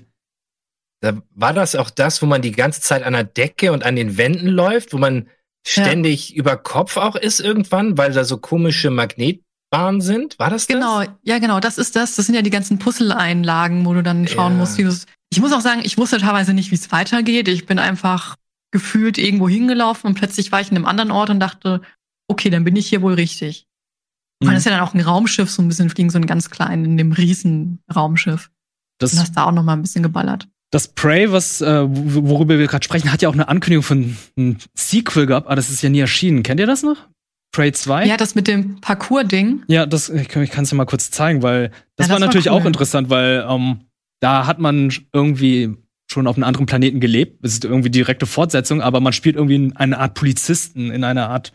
Da war das auch das, wo man die ganze Zeit an der Decke und an den Wänden läuft, wo man ständig ja. über Kopf auch ist irgendwann, weil da so komische Magnetbahnen sind? War das das? Genau, ja genau, das ist das. Das sind ja die ganzen Puzzle-Einlagen, wo du dann schauen ja. musst, wie du es. Ich muss auch sagen, ich wusste teilweise nicht, wie es weitergeht. Ich bin einfach gefühlt irgendwo hingelaufen und plötzlich war ich in einem anderen Ort und dachte, okay, dann bin ich hier wohl richtig. Mhm. Und das ist ja dann auch ein Raumschiff, so ein bisschen fliegen, so ein ganz kleinen, in dem riesen Raumschiff. Das und hast da auch noch mal ein bisschen geballert. Das Prey, was, äh, worüber wir gerade sprechen, hat ja auch eine Ankündigung von einem Sequel gehabt, aber das ist ja nie erschienen. Kennt ihr das noch? Prey zwei? Ja, das mit dem Parcours-Ding. Ja, das, ich, ich kann es ja mal kurz zeigen, weil das, ja, das war natürlich war cool. auch interessant, weil ähm, da hat man irgendwie schon auf einem anderen Planeten gelebt. Es ist irgendwie direkte Fortsetzung, aber man spielt irgendwie eine Art Polizisten in einer Art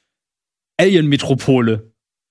Alien-Metropole.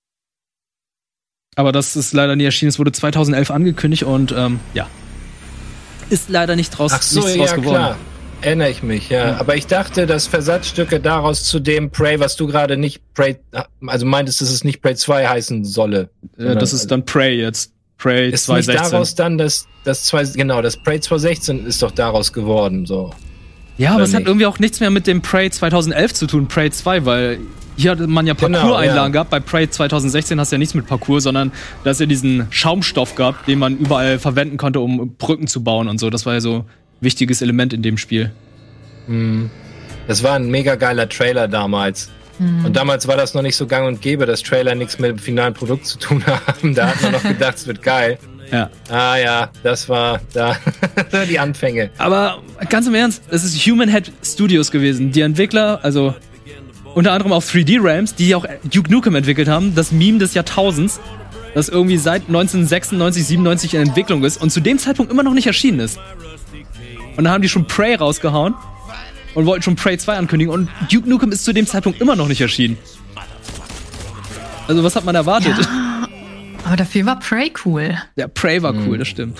Aber das ist leider nie erschienen. Es wurde zweitausendelf angekündigt und ähm, ja. Ist leider nicht draus, Ach so, nichts ja, draus geworden. Klar. Erinnere ich mich, ja. ja. Aber ich dachte, dass Versatzstücke daraus zu dem Prey, was du gerade nicht Prey, also meintest, dass es nicht Prey zwei heißen solle. Ja, das ist dann Prey jetzt. Prey ist zweitausendsechzehn. Ist daraus dann das, das zwei, genau, das Prey zweitausendsechzehn ist doch daraus geworden, so. Ja, aber Oder es hat nicht? irgendwie auch nichts mehr mit dem Prey zweitauself zu tun, Prey zwei, weil hier hatte man ja Genau, Parcours-Einlagen ja. gehabt. Bei Prey zweitausendsechzehn hast du ja nichts mit Parcours, sondern da hast du ja diesen Schaumstoff gehabt, den man überall verwenden konnte, um Brücken zu bauen und so. Das war ja so ein wichtiges Element in dem Spiel. Mhm. Das war ein mega geiler Trailer damals. Mhm. Und damals war das noch nicht so gang und gäbe, dass Trailer nichts mit dem finalen Produkt zu tun haben. Da hat man noch gedacht, es wird geil. Ja. Ah ja, das war da die Anfänge. Aber ganz im Ernst, es ist Human Head Studios gewesen. Die Entwickler, also unter anderem auch drei D Realms, die auch Duke Nukem entwickelt haben, das Meme des Jahrtausends, das irgendwie seit neunzehnhundertsechsundneunzig, siebenundneunzig in Entwicklung ist und zu dem Zeitpunkt immer noch nicht erschienen ist. Und dann haben die schon Prey rausgehauen und wollten schon Prey zwei ankündigen und Duke Nukem ist zu dem Zeitpunkt immer noch nicht erschienen. Also was hat man erwartet? Ja, aber dafür war Prey cool. Ja, Prey war cool, das stimmt.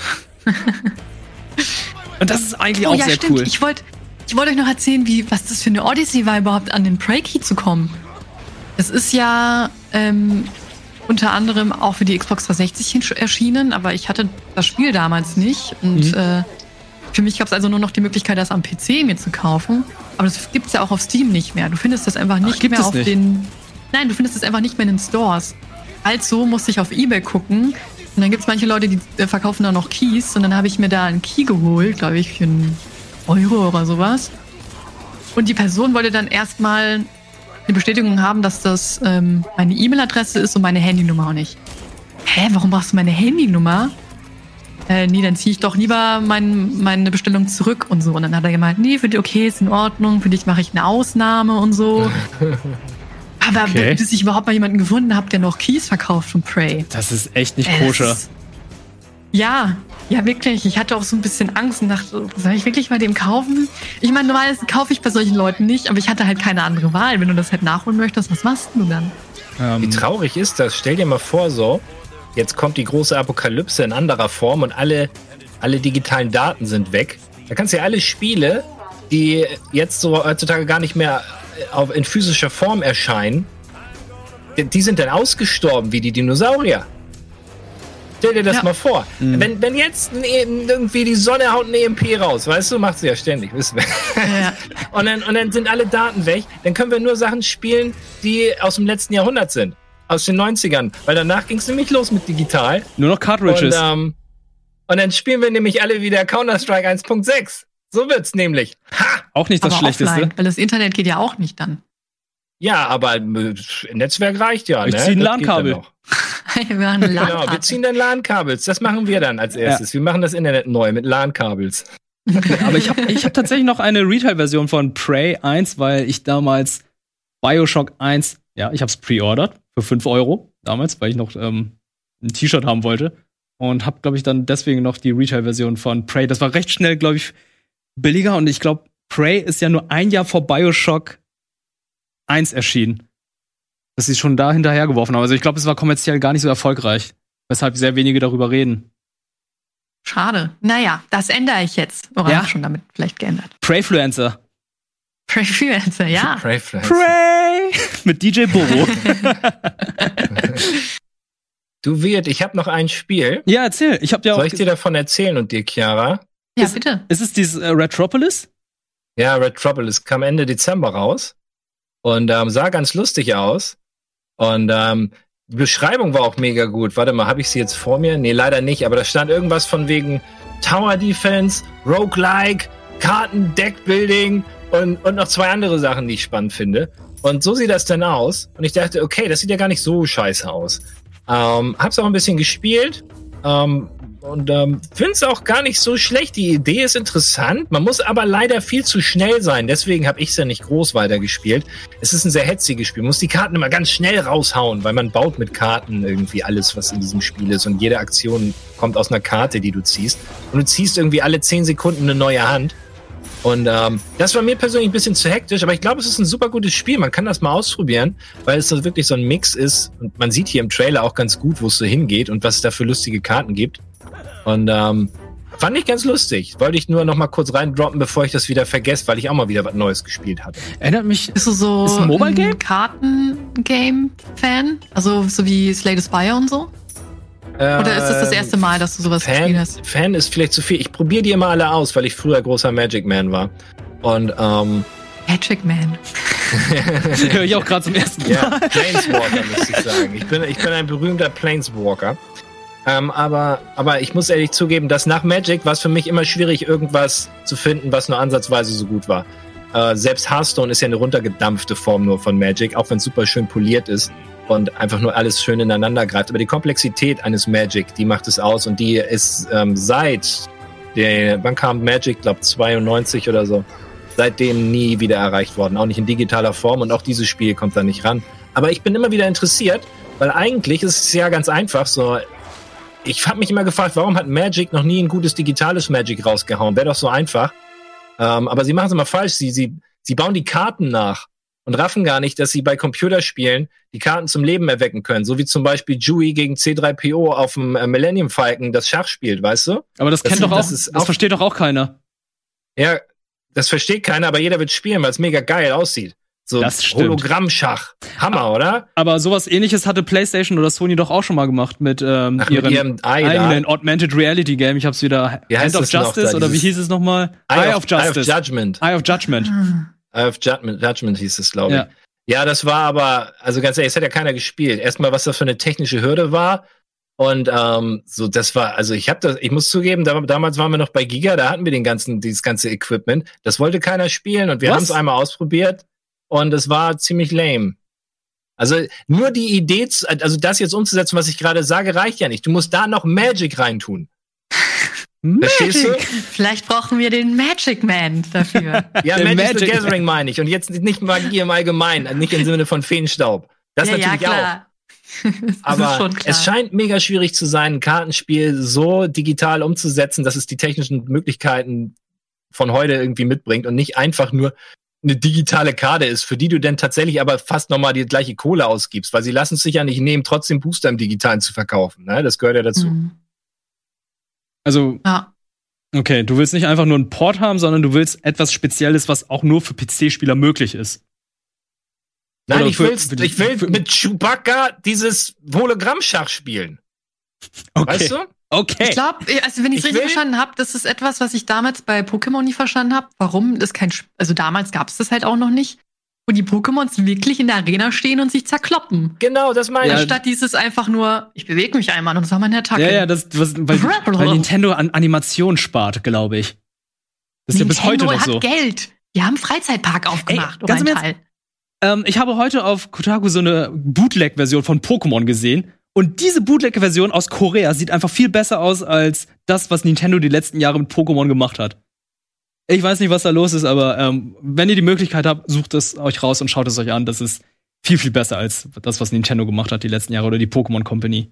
Und das ist eigentlich Oh auch ja, sehr stimmt. cool. Ich wollte ich wollt euch noch erzählen, wie, was das für eine Odyssey war, überhaupt an den Prey-Key zu kommen. Es ist ja ähm, unter anderem auch für die Xbox dreihundertsechzig hin- erschienen, aber ich hatte das Spiel damals nicht. Und Mhm. äh, für mich gab es also nur noch die Möglichkeit, das am P C mir zu kaufen. Aber das gibt's ja auch auf Steam nicht mehr. Du findest das einfach nicht gibt mehr es auf nicht? den... Nein, du findest es einfach nicht mehr in den Stores. Also musste ich auf eBay gucken. Und dann gibt's manche Leute, die äh, verkaufen da noch Keys. Und dann habe ich mir da einen Key geholt, glaube ich, für einen Euro oder sowas. Und die Person wollte dann erstmal eine Bestätigung haben, dass das ähm, meine E-Mail-Adresse ist und meine Handynummer auch nicht. Hä, warum brauchst du meine Handynummer? Äh, nee, dann ziehe ich doch lieber mein, meine Bestellung zurück und so. Und dann hat er gemeint, nee, für dich okay, ist in Ordnung, für dich mache ich eine Ausnahme und so. Aber Okay. bis ich überhaupt mal jemanden gefunden habe, der noch Keys verkauft von Prey. Das ist echt nicht Äh, koscher. das ist- Ja, ja, wirklich. Ich hatte auch so ein bisschen Angst und dachte, soll ich wirklich mal dem kaufen? Ich meine, normalerweise kaufe ich bei solchen Leuten nicht, aber ich hatte halt keine andere Wahl. Wenn du das halt nachholen möchtest, was machst du dann? Wie Ähm, traurig ist das? Stell dir mal vor, so, jetzt kommt die große Apokalypse in anderer Form und alle, alle digitalen Daten sind weg. Da kannst du ja alle Spiele, die jetzt so heutzutage gar nicht mehr auf, in physischer Form erscheinen, die, die sind dann ausgestorben wie die Dinosaurier. Stell dir das Ja. mal vor. Wenn, wenn jetzt ein, E- irgendwie die Sonne haut ein E M P raus, weißt du, macht sie ja ständig, wissen wir. Ja. Und dann, und dann sind alle Daten weg. Dann können wir nur Sachen spielen, die aus dem letzten Jahrhundert sind. Aus den neunzigern. Weil danach ging es nämlich los mit digital. nur noch Und, Cartridges. ähm, und dann spielen wir nämlich alle wieder Counter-Strike eins Punkt sechs. So wird's nämlich. Ha! auch nicht das Aber Schlechteste. offline, weil das Internet geht ja auch nicht dann. Ja, aber äh, Netzwerk reicht ja. Ich ne? zieh ein Das LAN-Kabel. geht dann noch. Wir machen eine Genau, wir LAN-Party. ziehen dann LAN-Kabels. Das machen wir dann als erstes. Wir machen das Internet neu mit LAN-Kabels. Aber ich habe ich hab tatsächlich noch eine Retail-Version von Prey eins, weil ich damals Bioshock eins, ja, ich habe es pre-ordered für fünf Euro damals, weil ich noch ähm, ein T-Shirt haben wollte. Und habe, glaube ich, dann deswegen noch die Retail-Version von Prey. Das war recht schnell, glaube ich, billiger. Und ich glaube, Prey ist ja nur ein Jahr vor Bioshock eins erschienen. Dass sie schon da hinterhergeworfen haben. Also ich glaube, es war kommerziell gar nicht so erfolgreich. Weshalb sehr wenige darüber reden. Schade. Naja, das ändere ich jetzt. Oder Ja. ja. schon damit vielleicht geändert. Preyfluencer. Freelancer, ja. Prey Friends. Prey! Mit D J Bobo. Du Wirt, ich habe noch ein Spiel. Ja, erzähl. Ich habe ja auch. Soll ich dir davon erzählen und dir, Chiara? Ja, Ist- bitte. Ist es dieses äh, Retropolis? Ja, Retropolis kam Ende Dezember raus und ähm, sah ganz lustig aus. Und ähm, die Beschreibung war auch mega gut. Warte mal, habe ich sie jetzt vor mir? Nee, leider nicht. Aber da stand irgendwas von wegen Tower Defense, Roguelike, Karten, Deckbuilding und, und noch zwei andere Sachen, die ich spannend finde. Und so sieht das dann aus. Und ich dachte, okay, das sieht ja gar nicht so scheiße aus. Ähm, hab's auch ein bisschen gespielt. Ähm, und ähm, finde es auch gar nicht so schlecht. Die Idee ist interessant. Man muss aber leider viel zu schnell sein. Deswegen habe ich es ja nicht groß weitergespielt. Es ist ein sehr hetziges Spiel. Man muss die Karten immer ganz schnell raushauen, weil man baut mit Karten irgendwie alles, was in diesem Spiel ist. Und jede Aktion kommt aus einer Karte, die du ziehst. Und du ziehst irgendwie alle zehn Sekunden eine neue Hand. Und ähm, das war mir persönlich ein bisschen zu hektisch, aber ich glaube, es ist ein super gutes Spiel. Man kann das mal ausprobieren, weil es so wirklich so ein Mix ist. Und man sieht hier im Trailer auch ganz gut, wo es so hingeht und was es da für lustige Karten gibt. Und ähm, fand ich ganz lustig. Wollte ich nur noch mal kurz reindroppen, bevor ich das wieder vergesse, weil ich auch mal wieder was Neues gespielt hatte. Erinnert mich. Bist du so Ist ein Mobile Game? Karten-Game-Fan? Also so wie Slay the Spire und so? Oder ist das das erste Mal, dass du sowas gespielt Fan, hast? Fan ist vielleicht zu viel. Ich probiere die immer alle aus, weil ich früher großer Magic Man war. Und ähm, Magic Man. Höre ich auch gerade zum ersten Mal. Ja, Planeswalker, müsste ich sagen. Ich bin, ich bin ein berühmter Planeswalker. Ähm, aber, aber ich muss ehrlich zugeben, dass nach Magic war es für mich immer schwierig, irgendwas zu finden, was nur ansatzweise so gut war. Äh, selbst Hearthstone ist ja eine runtergedampfte Form nur von Magic, auch wenn es super schön poliert ist und einfach nur alles schön ineinander greift. Aber die Komplexität eines Magic, die macht es aus und die ist ähm, seit der, wann kam Magic, glaube zweiundneunzig oder so, seitdem nie wieder erreicht worden. Auch nicht in digitaler Form und auch dieses Spiel kommt da nicht ran. Aber ich bin immer wieder interessiert, weil eigentlich ist es ja ganz einfach so. Ich habe mich immer gefragt, warum hat Magic noch nie ein gutes digitales Magic rausgehauen? Wäre doch so einfach. Ähm, aber sie machen es immer falsch. Sie, sie, sie bauen die Karten nach und raffen gar nicht, dass sie bei Computerspielen die Karten zum Leben erwecken können. So wie zum Beispiel Dewey gegen C drei P O auf dem äh, Millennium Falcon das Schach spielt, weißt du? Aber das, das kennt doch auch, das, ist das auch, versteht doch auch keiner. Ja, das versteht keiner, aber jeder wird spielen, weil es mega geil aussieht. So Hologrammschach. Hammer, oder? Aber sowas ähnliches hatte PlayStation oder Sony doch auch schon mal gemacht mit, ähm, Ach, ihrem, mit ihrem eigenen Augmented Reality Game. Ich hab's wieder. Wie heißt Hand of das noch Justice da, oder wie hieß es nochmal? Eye, Eye of, of Justice. Eye of Judgment. Eye of Judgment. Eye of Judgment, Judgment hieß es, glaube ich. Ja. ja, das war aber, also ganz ehrlich, es hat ja keiner gespielt. Erstmal, was das für eine technische Hürde war. Und ähm, so, das war, also ich habe das, ich muss zugeben, da, damals waren wir noch bei Giga, da hatten wir den ganzen, dieses ganze Equipment. Das wollte keiner spielen und wir haben es einmal ausprobiert. Und es war ziemlich lame. Also nur die Idee, also das jetzt umzusetzen, was ich gerade sage, reicht ja nicht. Du musst da noch Magic reintun. Verstehst du? Vielleicht brauchen wir den Magic Man dafür. Ja, Der Magic, Magic the Gathering meine ich. Und jetzt nicht Magie im Allgemeinen, nicht im Sinne von Feenstaub. Das ja, natürlich ja, klar. auch. Das Aber ist schon klar. es scheint mega schwierig zu sein, ein Kartenspiel so digital umzusetzen, dass es die technischen Möglichkeiten von heute irgendwie mitbringt und nicht einfach nur eine digitale Karte ist, für die du dann tatsächlich aber fast nochmal die gleiche Kohle ausgibst, weil sie lassen es sich ja nicht nehmen, trotzdem Booster im Digitalen zu verkaufen. Ne? Das gehört ja dazu. Mhm. Also, Ja. okay, du willst nicht einfach nur einen Port haben, sondern du willst etwas Spezielles, was auch nur für P C-Spieler möglich ist. Nein, Oder ich, für- will's, für die- ich will für- mit Chewbacca dieses Hologrammschach spielen. Okay. Weißt du? Okay. Ich glaube, also wenn ich es Ich richtig will- verstanden habe, das ist etwas, was ich damals bei Pokémon nie verstanden habe. Warum das kein, Sp- also damals gab es das halt auch noch nicht, wo die Pokémons wirklich in der Arena stehen und sich zerkloppen. Genau, das meine Ja, ich. Anstatt dieses einfach nur, ich bewege mich einmal und das war meine Attacke. Ja, ja, das, was, weil, weil Nintendo an Animation spart, glaube ich. Das ist ja bis heute Nintendo noch hat so. Geld. Die haben einen Freizeitpark aufgemacht, Ey, oder ganz ein im Teil. Ähm, ich habe heute auf Kotaku so eine Bootleg-Version von Pokémon gesehen. Und diese Bootleg-Version aus Korea sieht einfach viel besser aus als das, was Nintendo die letzten Jahre mit Pokémon gemacht hat. Ich weiß nicht, was da los ist, aber ähm, wenn ihr die Möglichkeit habt, sucht es euch raus und schaut es euch an. Das ist viel, viel besser als das, was Nintendo gemacht hat die letzten Jahre oder die Pokémon Company.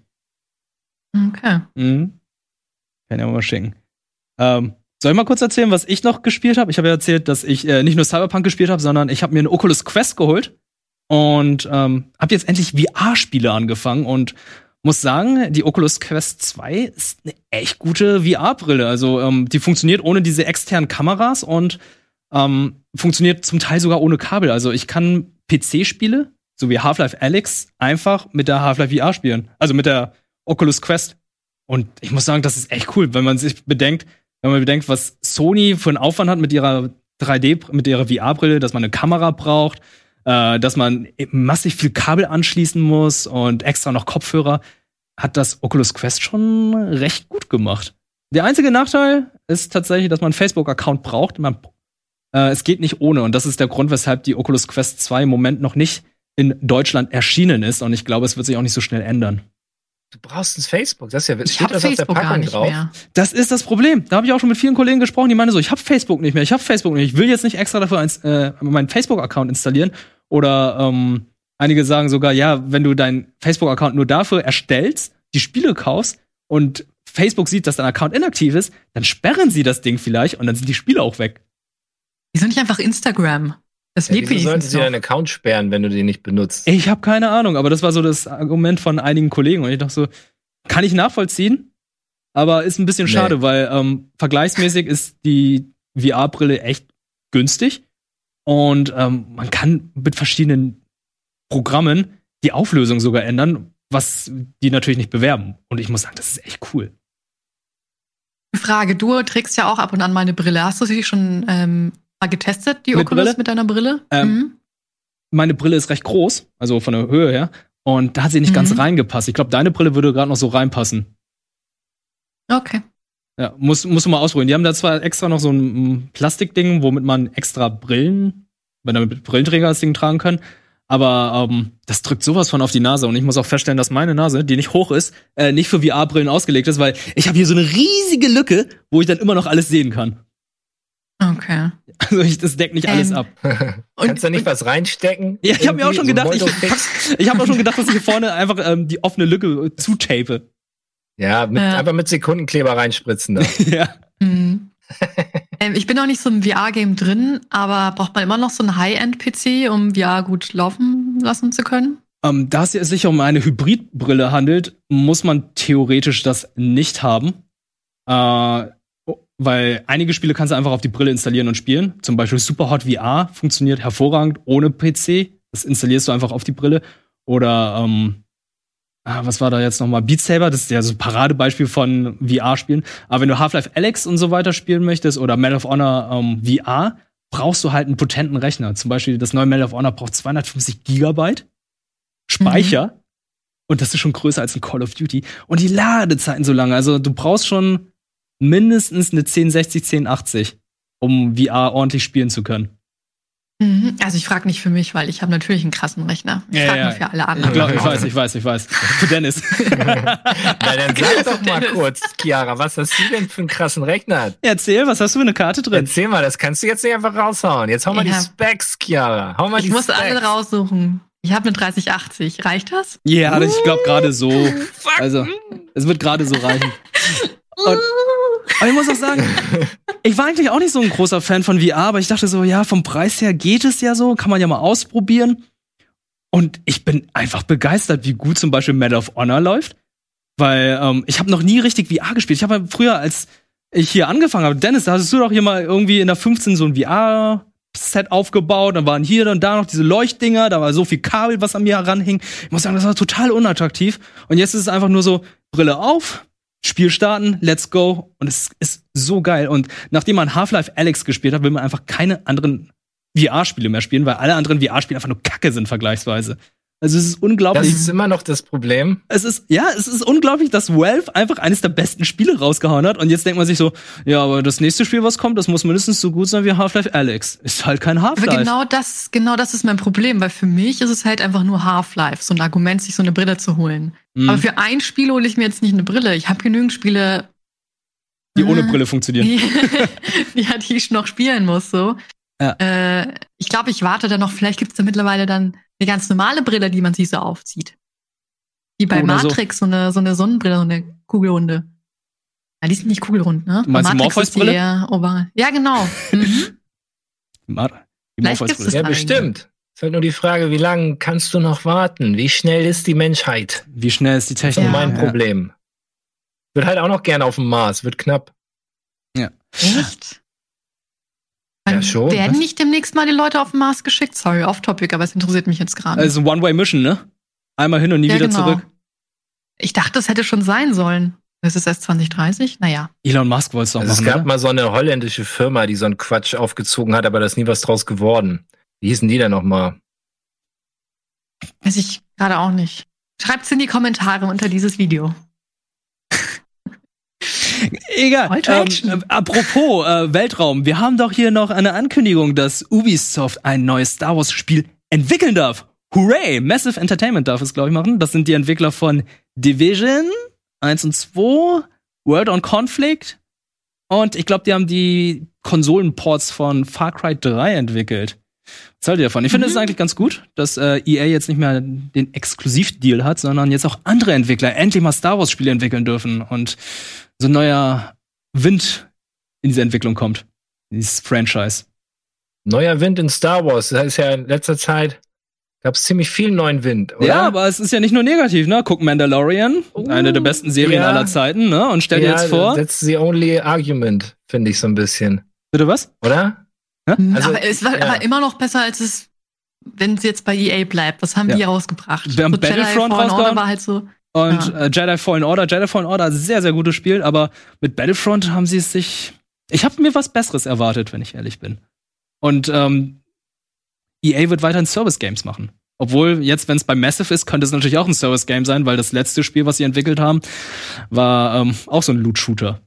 Okay. Mhm. Kann ja mal schicken. Ähm, soll ich mal kurz erzählen, was ich noch gespielt habe? Ich habe ja erzählt, dass ich äh, nicht nur Cyberpunk gespielt habe, sondern ich habe mir eine Oculus Quest geholt und ähm, habe jetzt endlich V R-Spiele angefangen und muss sagen, die Oculus Quest zwei ist eine echt gute V R-Brille. Also ähm, die funktioniert ohne diese externen Kameras und ähm, funktioniert zum Teil sogar ohne Kabel. Also ich kann P C-Spiele, so wie Half-Life Alyx, einfach mit der Half-Life V R spielen. Also mit der Oculus Quest. Und ich muss sagen, das ist echt cool, wenn man sich bedenkt, wenn man bedenkt, was Sony für einen Aufwand hat mit ihrer drei D, mit ihrer V R-Brille, dass man eine Kamera braucht, äh, dass man massiv viel Kabel anschließen muss und extra noch Kopfhörer, hat das Oculus Quest schon recht gut gemacht. Der einzige Nachteil ist tatsächlich, dass man einen Facebook-Account braucht. Man, äh, es geht nicht ohne. Und das ist der Grund, weshalb die Oculus Quest zwei im Moment noch nicht in Deutschland erschienen ist. Und ich glaube, es wird sich auch nicht so schnell ändern. Du brauchst ein Facebook. Das ist ja, Ich steht habe das auf der Facebook gar Packung nicht drauf? mehr. Das ist das Problem. Da habe ich auch schon mit vielen Kollegen gesprochen, die meinen so, ich habe Facebook nicht mehr, ich habe Facebook nicht. Ich will jetzt nicht extra dafür eins, äh, meinen Facebook-Account installieren. Oder ähm, einige sagen sogar, ja, wenn du deinen Facebook-Account nur dafür erstellst, die Spiele kaufst und Facebook sieht, dass dein Account inaktiv ist, dann sperren sie das Ding vielleicht und dann sind die Spiele auch weg. Wieso nicht einfach Instagram? Das Ja, lebt wieso sollten wenigstens sie noch. deinen Account sperren, wenn du den nicht benutzt? Ich habe keine Ahnung, aber das war so das Argument von einigen Kollegen und ich dachte so, kann ich nachvollziehen, aber ist ein bisschen Nee. schade, weil ähm, vergleichsmäßig ist die V R-Brille echt günstig und ähm, man kann mit verschiedenen Programmen die Auflösung sogar ändern, was die natürlich nicht bewerben. Und ich muss sagen, das ist echt cool. Frage, du trägst ja auch ab und an mal eine Brille. Hast du sie schon ähm, mal getestet, die Mit Oculus Brille? mit deiner Brille? Ähm, Mhm. Meine Brille ist recht groß, also von der Höhe her. Und da hat sie nicht Mhm. ganz reingepasst. Ich glaube, deine Brille würde gerade noch so reinpassen. Okay. Ja, musst, musst du mal ausprobieren. Die haben da zwar extra noch so ein mm, Plastikding, womit man extra Brillen, wenn er mit Brillenträger das Ding tragen kann. Aber ähm, das drückt sowas von auf die Nase. Und ich muss auch feststellen, dass meine Nase, die nicht hoch ist, äh, nicht für V R-Brillen ausgelegt ist, weil ich habe hier so eine riesige Lücke, wo ich dann immer noch alles sehen kann. Okay. Also ich, das deckt nicht Ähm, alles ab. Und, Kannst du nicht was reinstecken? Ja, ich habe mir auch schon Irgendwie gedacht, so ich, Molto-Fix? ich habe auch schon gedacht, dass ich hier vorne einfach ähm, die offene Lücke zutape. Ja, mit, Ja. einfach mit Sekundenkleber reinspritzen da. Ja. Mhm. ähm, ich bin auch nicht so im V R-Game drin, aber braucht man immer noch so einen High-End-P C, um V R gut laufen lassen zu können? Ähm, da es sich um eine Hybridbrille handelt, muss man theoretisch das nicht haben. Äh, weil einige Spiele kannst du einfach auf die Brille installieren und spielen. Zum Beispiel Superhot V R funktioniert hervorragend ohne P C. Das installierst du einfach auf die Brille. Oder, ähm, ah, was war da jetzt nochmal? Beat Saber, das ist ja so ein Paradebeispiel von V R-Spielen. Aber wenn du Half-Life Alyx und so weiter spielen möchtest oder Medal of Honor ähm, V R, brauchst du halt einen potenten Rechner. Zum Beispiel das neue Medal of Honor braucht zweihundertfünfzig Gigabyte Speicher. Mhm. Und das ist schon größer als ein Call of Duty. Und die Ladezeiten so lange. Also du brauchst schon mindestens eine zehn sechzig, zehn achtzig, um V R ordentlich spielen zu können. Mhm. Also ich frage nicht für mich, weil ich habe natürlich einen krassen Rechner. Ich Ja, frage ja. nur für alle Ich, anderen. glaub, ich weiß, ich weiß, ich weiß. Für Dennis. Na, dann sag doch mal kurz, Chiara, was hast du denn für einen krassen Rechner? Erzähl, was hast du für eine Karte drin? Erzähl mal, das kannst du jetzt nicht einfach raushauen. Jetzt hau mal Ja. die Specs, Chiara. Hau mal Ich die muss Specs. alle raussuchen. Ich habe eine dreißig achtzig. Reicht das? Ja, yeah, ich glaube gerade so. Also, es wird gerade so reichen. Und, aber ich muss auch sagen, ich war eigentlich auch nicht so ein großer Fan von V R, aber ich dachte so, ja, vom Preis her geht es ja so, kann man ja mal ausprobieren. Und ich bin einfach begeistert, wie gut zum Beispiel Medal of Honor läuft. Weil ähm, ich habe noch nie richtig V R gespielt. Ich habe früher, als ich hier angefangen habe, Dennis, da hattest du doch hier mal irgendwie in der fünfzehn so ein V R-Set aufgebaut. Dann waren hier und da noch diese Leuchtdinger, da war so viel Kabel, was an mir heranhing. Ich muss sagen, das war total unattraktiv. Und jetzt ist es einfach nur so, Brille auf, Spiel starten, let's go. Und es ist so geil. Und nachdem man Half-Life Alyx gespielt hat, will man einfach keine anderen V R-Spiele mehr spielen, weil alle anderen V R-Spiele einfach nur Kacke sind vergleichsweise. Also es ist unglaublich. Das ist immer noch das Problem. Es ist, ja, es ist unglaublich, dass Valve einfach eines der besten Spiele rausgehauen hat. Und jetzt denkt man sich so, ja, aber das nächste Spiel, was kommt, das muss mindestens so gut sein wie Half-Life Alyx. Ist halt kein Half-Life. Aber genau das, genau das ist mein Problem, weil für mich ist es halt einfach nur Half-Life, so ein Argument, sich so eine Brille zu holen. Mhm. Aber für ein Spiel hole ich mir jetzt nicht eine Brille. Ich habe genügend Spiele, Die ohne Brille funktionieren. die, die, die ich noch spielen muss, so. Ja. Äh, ich glaube, ich warte da noch, vielleicht gibt's da mittlerweile dann eine ganz normale Brille, die man sich so aufzieht. Wie bei Oder so. Matrix, so eine, so eine Sonnenbrille, so eine kugelrunde. Ja, die sind nicht kugelrund, ne? Du meinst Bei die Matrix ist die Morpheus-Brille? eher oval. Ja, genau. Mhm. Mar- die Vielleicht Morpheus-Brille. gibt's es Ja, mal bestimmt. Es ist halt nur die Frage, wie lange kannst du noch warten? Wie schnell ist die Menschheit? Wie schnell ist die Das ist Technik? mein Ja. Problem. Wird halt auch noch gerne auf dem Mars, wird knapp. Echt? Ja, Dann schon. Werden Was? nicht demnächst mal die Leute auf den Mars geschickt? Sorry, off-topic, aber es interessiert mich jetzt gerade. Also One-Way-Mission, ne? Einmal hin und nie Ja, wieder genau. zurück. Ich dachte, das hätte schon sein sollen. Das ist erst zwanzig dreißig? Naja. Elon Musk wollte es doch Also es machen, gab oder? mal so eine holländische Firma, die so einen Quatsch aufgezogen hat, aber da ist nie was draus geworden. Wie hießen die denn nochmal? Weiß ich gerade auch nicht. Schreibt's in die Kommentare unter dieses Video. Egal. Call to action. Ähm, äh, apropos äh, Weltraum. Wir haben doch hier noch eine Ankündigung, dass Ubisoft ein neues Star Wars Spiel entwickeln darf. Hooray! Massive Entertainment darf es, glaube ich, machen. Das sind die Entwickler von Division eins und zwei, World on Conflict. Und ich glaube, die haben die Konsolenports von Far Cry drei entwickelt. Was haltet ihr davon? Ich finde es Mhm. eigentlich ganz gut, dass äh, E A jetzt nicht mehr den Exklusivdeal hat, sondern jetzt auch andere Entwickler endlich mal Star Wars Spiele entwickeln dürfen und so ein neuer Wind in diese Entwicklung kommt. Dieses Franchise. Neuer Wind in Star Wars. Das ist ja in letzter Zeit gab es ziemlich viel neuen Wind, oder? Ja, aber es ist ja nicht nur negativ, ne? Guck Mandalorian, Uh, eine der besten Serien ja. aller Zeiten, ne? Und stell dir Ja, jetzt vor. That's the only argument, finde ich so ein bisschen. Bitte was? Oder? Mhm, Also, aber es war ja. aber immer noch besser, als es, wenn es jetzt bei E A bleibt. Was haben Ja. die rausgebracht? Wir haben So Jedi Battlefront Fallen Order rausgehauen. war halt so. Und Ja. äh, Jedi Fallen Order, Jedi Fallen Order, sehr, sehr gutes Spiel, aber mit Battlefront haben sie es sich. Ich habe mir was Besseres erwartet, wenn ich ehrlich bin. Und ähm, E A wird weiterhin Service-Games machen. Obwohl, jetzt, wenn es bei Massive ist, könnte es natürlich auch ein Service-Game sein, weil das letzte Spiel, was sie entwickelt haben, war ähm, auch so ein Loot-Shooter.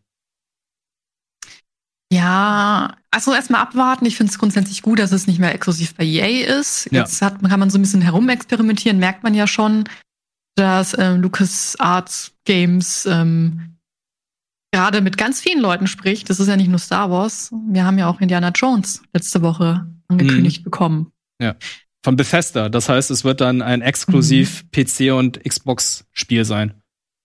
Ja, also erstmal abwarten. Ich finde es grundsätzlich gut, dass es nicht mehr exklusiv bei E A ist. Ja. Jetzt hat, kann man so ein bisschen herumexperimentieren, merkt man ja schon, dass ähm, LucasArts Games ähm, gerade mit ganz vielen Leuten spricht. Das ist ja nicht nur Star Wars. Wir haben ja auch Indiana Jones letzte Woche angekündigt mhm. bekommen. Ja. Von Bethesda. Das heißt, es wird dann ein exklusiv mhm. P C- und Xbox-Spiel sein.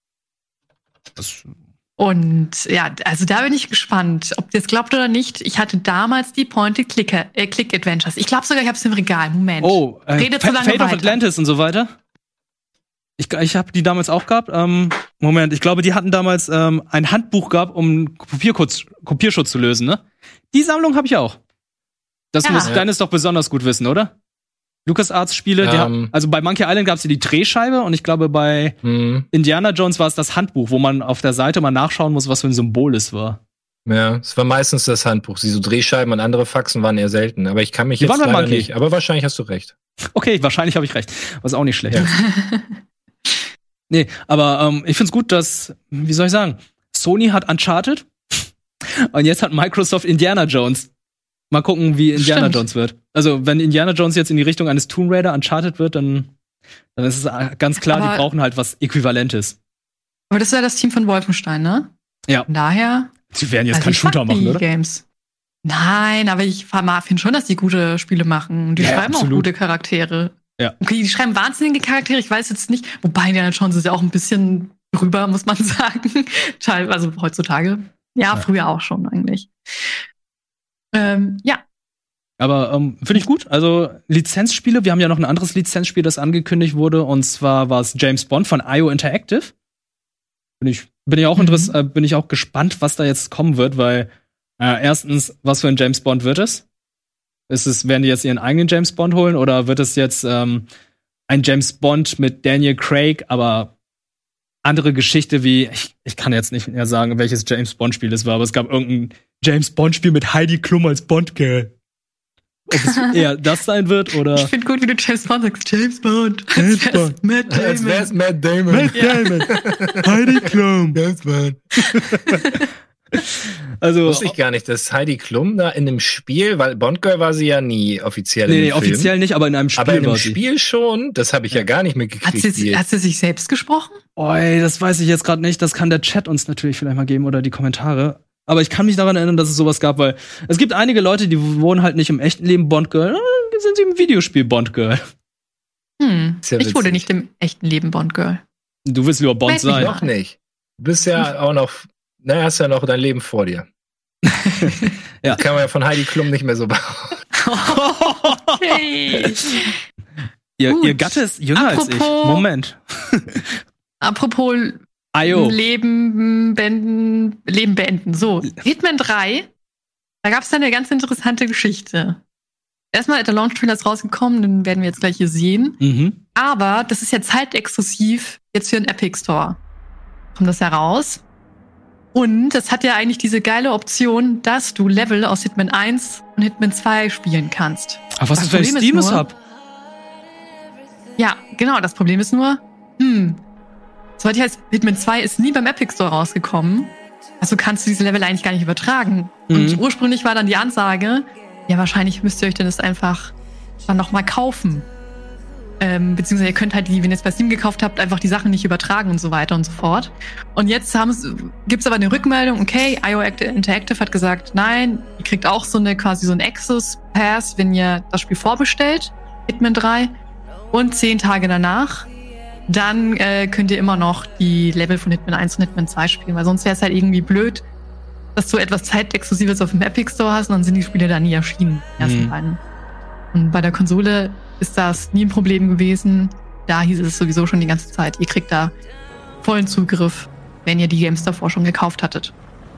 Das und ja, also da bin ich gespannt, ob ihr es glaubt oder nicht. Ich hatte damals die Point-and-Click-Adventures. Ich glaube sogar, ich habe es im Regal. Moment. Oh, äh, Redet so lange Fate of weiter. Atlantis und so weiter. Ich, ich habe die damals auch gehabt. Ähm, Moment, ich glaube, die hatten damals ähm, ein Handbuch gehabt, um Kopierschutz, Kopierschutz zu lösen, ne? Die Sammlung habe ich auch. Das Ja. muss Dennis doch besonders gut wissen, oder? LucasArts-Spiele, die Ähm. haben, also bei Monkey Island gab es ja die Drehscheibe und ich glaube, bei Hm. Indiana Jones war es das Handbuch, wo man auf der Seite mal nachschauen muss, was für ein Symbol es war. Ja, es war meistens das Handbuch. Die so Drehscheiben und andere Faxen waren eher selten. Aber ich kann mich Die jetzt waren bei leider Monkey. nicht. Aber wahrscheinlich hast du recht. Okay, wahrscheinlich habe ich recht. Was auch nicht schlecht Ja. ist. Nee, aber ähm, ich find's gut, dass, wie soll ich sagen, Sony hat Uncharted und jetzt hat Microsoft Indiana Jones. Mal gucken, wie Indiana Stimmt. Jones wird. Also, wenn Indiana Jones jetzt in die Richtung eines Tomb Raider Uncharted wird, dann, dann ist es ganz klar, Aber- die brauchen halt was Äquivalentes. Aber das ist ja das Team von Wolfenstein, ne? Ja. Von daher. Sie werden jetzt also keinen ich mag Shooter machen, die oder? Games. Nein, aber ich finde schon, dass die gute Spiele machen. Die Ja, schreiben absolut. auch gute Charaktere. Ja. Okay, die schreiben wahnsinnige Charaktere, ich weiß jetzt nicht. Wobei Indiana Jones ist ja auch ein bisschen drüber, muss man sagen. Teilweise, also heutzutage. Ja, Ja. früher auch schon eigentlich. Ähm, ja. Aber ähm, finde ich gut. Also Lizenzspiele, wir haben ja noch ein anderes Lizenzspiel, das angekündigt wurde, und zwar war es James Bond von I O Interactive. Bin ich, bin ich auch Mhm. interess- äh, bin ich auch gespannt, was da jetzt kommen wird, weil äh, erstens, was für ein James Bond wird es? Ist es, werden die jetzt ihren eigenen James Bond holen oder wird es jetzt ähm, ein James Bond mit Daniel Craig, aber andere Geschichte wie, ich, ich kann jetzt nicht mehr sagen, welches James Bond Spiel es war, aber es gab irgendein James Bond Spiel mit Heidi Klum als Bond Girl. Ob es eher das sein wird oder Ich finde gut, wie du James Bond sagst. James Bond. James Als wär's Bond. Matt Als Damon. wär's Matt Damon. Matt Damon, Heidi Klum. James Bond. Also Wusste ich gar nicht, dass Heidi Klum da in dem Spiel, weil Bond Girl war sie ja nie offiziell nee, in nee, dem Film. offiziell nicht, aber in einem Spiel Aber in war dem sie. Spiel schon, das habe ich ja gar nicht Hat mitgekriegt. sie, die- hat sie sich selbst gesprochen? Oi, das weiß ich jetzt gerade nicht. Das kann der Chat uns natürlich vielleicht mal geben oder die Kommentare. Aber ich kann mich daran erinnern, dass es sowas gab, weil es gibt einige Leute, die wohnen halt nicht im echten Leben Bond Girl, dann sind sie im Videospiel Bond Girl. Hm. Ist ja ich wurde witzig. nicht im echten Leben Bond Girl. Du willst lieber Bond Weiß ich sein. Noch nicht. Du bist ja auch noch, naja, hast ja noch dein Leben vor dir. Ja. Das kann man ja von Heidi Klum nicht mehr so behaupten. Okay. Ihr, Gut. ihr Gatte ist jünger als ich. Apropos- Moment. Apropos Ayo. Leben beenden, Leben beenden. So, Hitman drei, da gab es dann eine ganz interessante Geschichte. Erstmal der Launch-Trailer ist rausgekommen, den werden wir jetzt gleich hier sehen. Mhm. Aber das ist ja zeitexklusiv jetzt für den Epic Store. Kommt das heraus? Und es hat ja eigentlich diese geile Option, dass du Level aus Hitman eins und Hitman zwei spielen kannst. Aber was Das ist, wenn ich Problem ist Steam es nur- hab? Ja, genau. Das Problem ist nur, hm, soweit ich weiß, Hitman zwei ist nie beim Epic Store rausgekommen. Also kannst du diese Level eigentlich gar nicht übertragen. Mhm. Und ursprünglich war dann die Ansage, ja, wahrscheinlich müsst ihr euch dann das einfach dann nochmal kaufen. Ähm, beziehungsweise ihr könnt halt, die, wenn ihr es bei Steam gekauft habt, einfach die Sachen nicht übertragen und so weiter und so fort. Und jetzt gibt es aber eine Rückmeldung, okay, I O Interactive hat gesagt, nein, ihr kriegt auch so eine quasi so einen Access Pass, wenn ihr das Spiel vorbestellt, Hitman drei, und zehn Tage danach, dann äh, könnt ihr immer noch die Level von Hitman eins und Hitman zwei spielen, weil sonst wäre es halt irgendwie blöd, dass du etwas Zeitexklusives auf dem Epic Store hast und dann sind die Spiele da nie erschienen, die ersten Mhm. beiden. Und bei der Konsole ist das nie ein Problem gewesen. Da hieß es sowieso schon die ganze Zeit, ihr kriegt da vollen Zugriff, wenn ihr die Games davor schon gekauft hattet.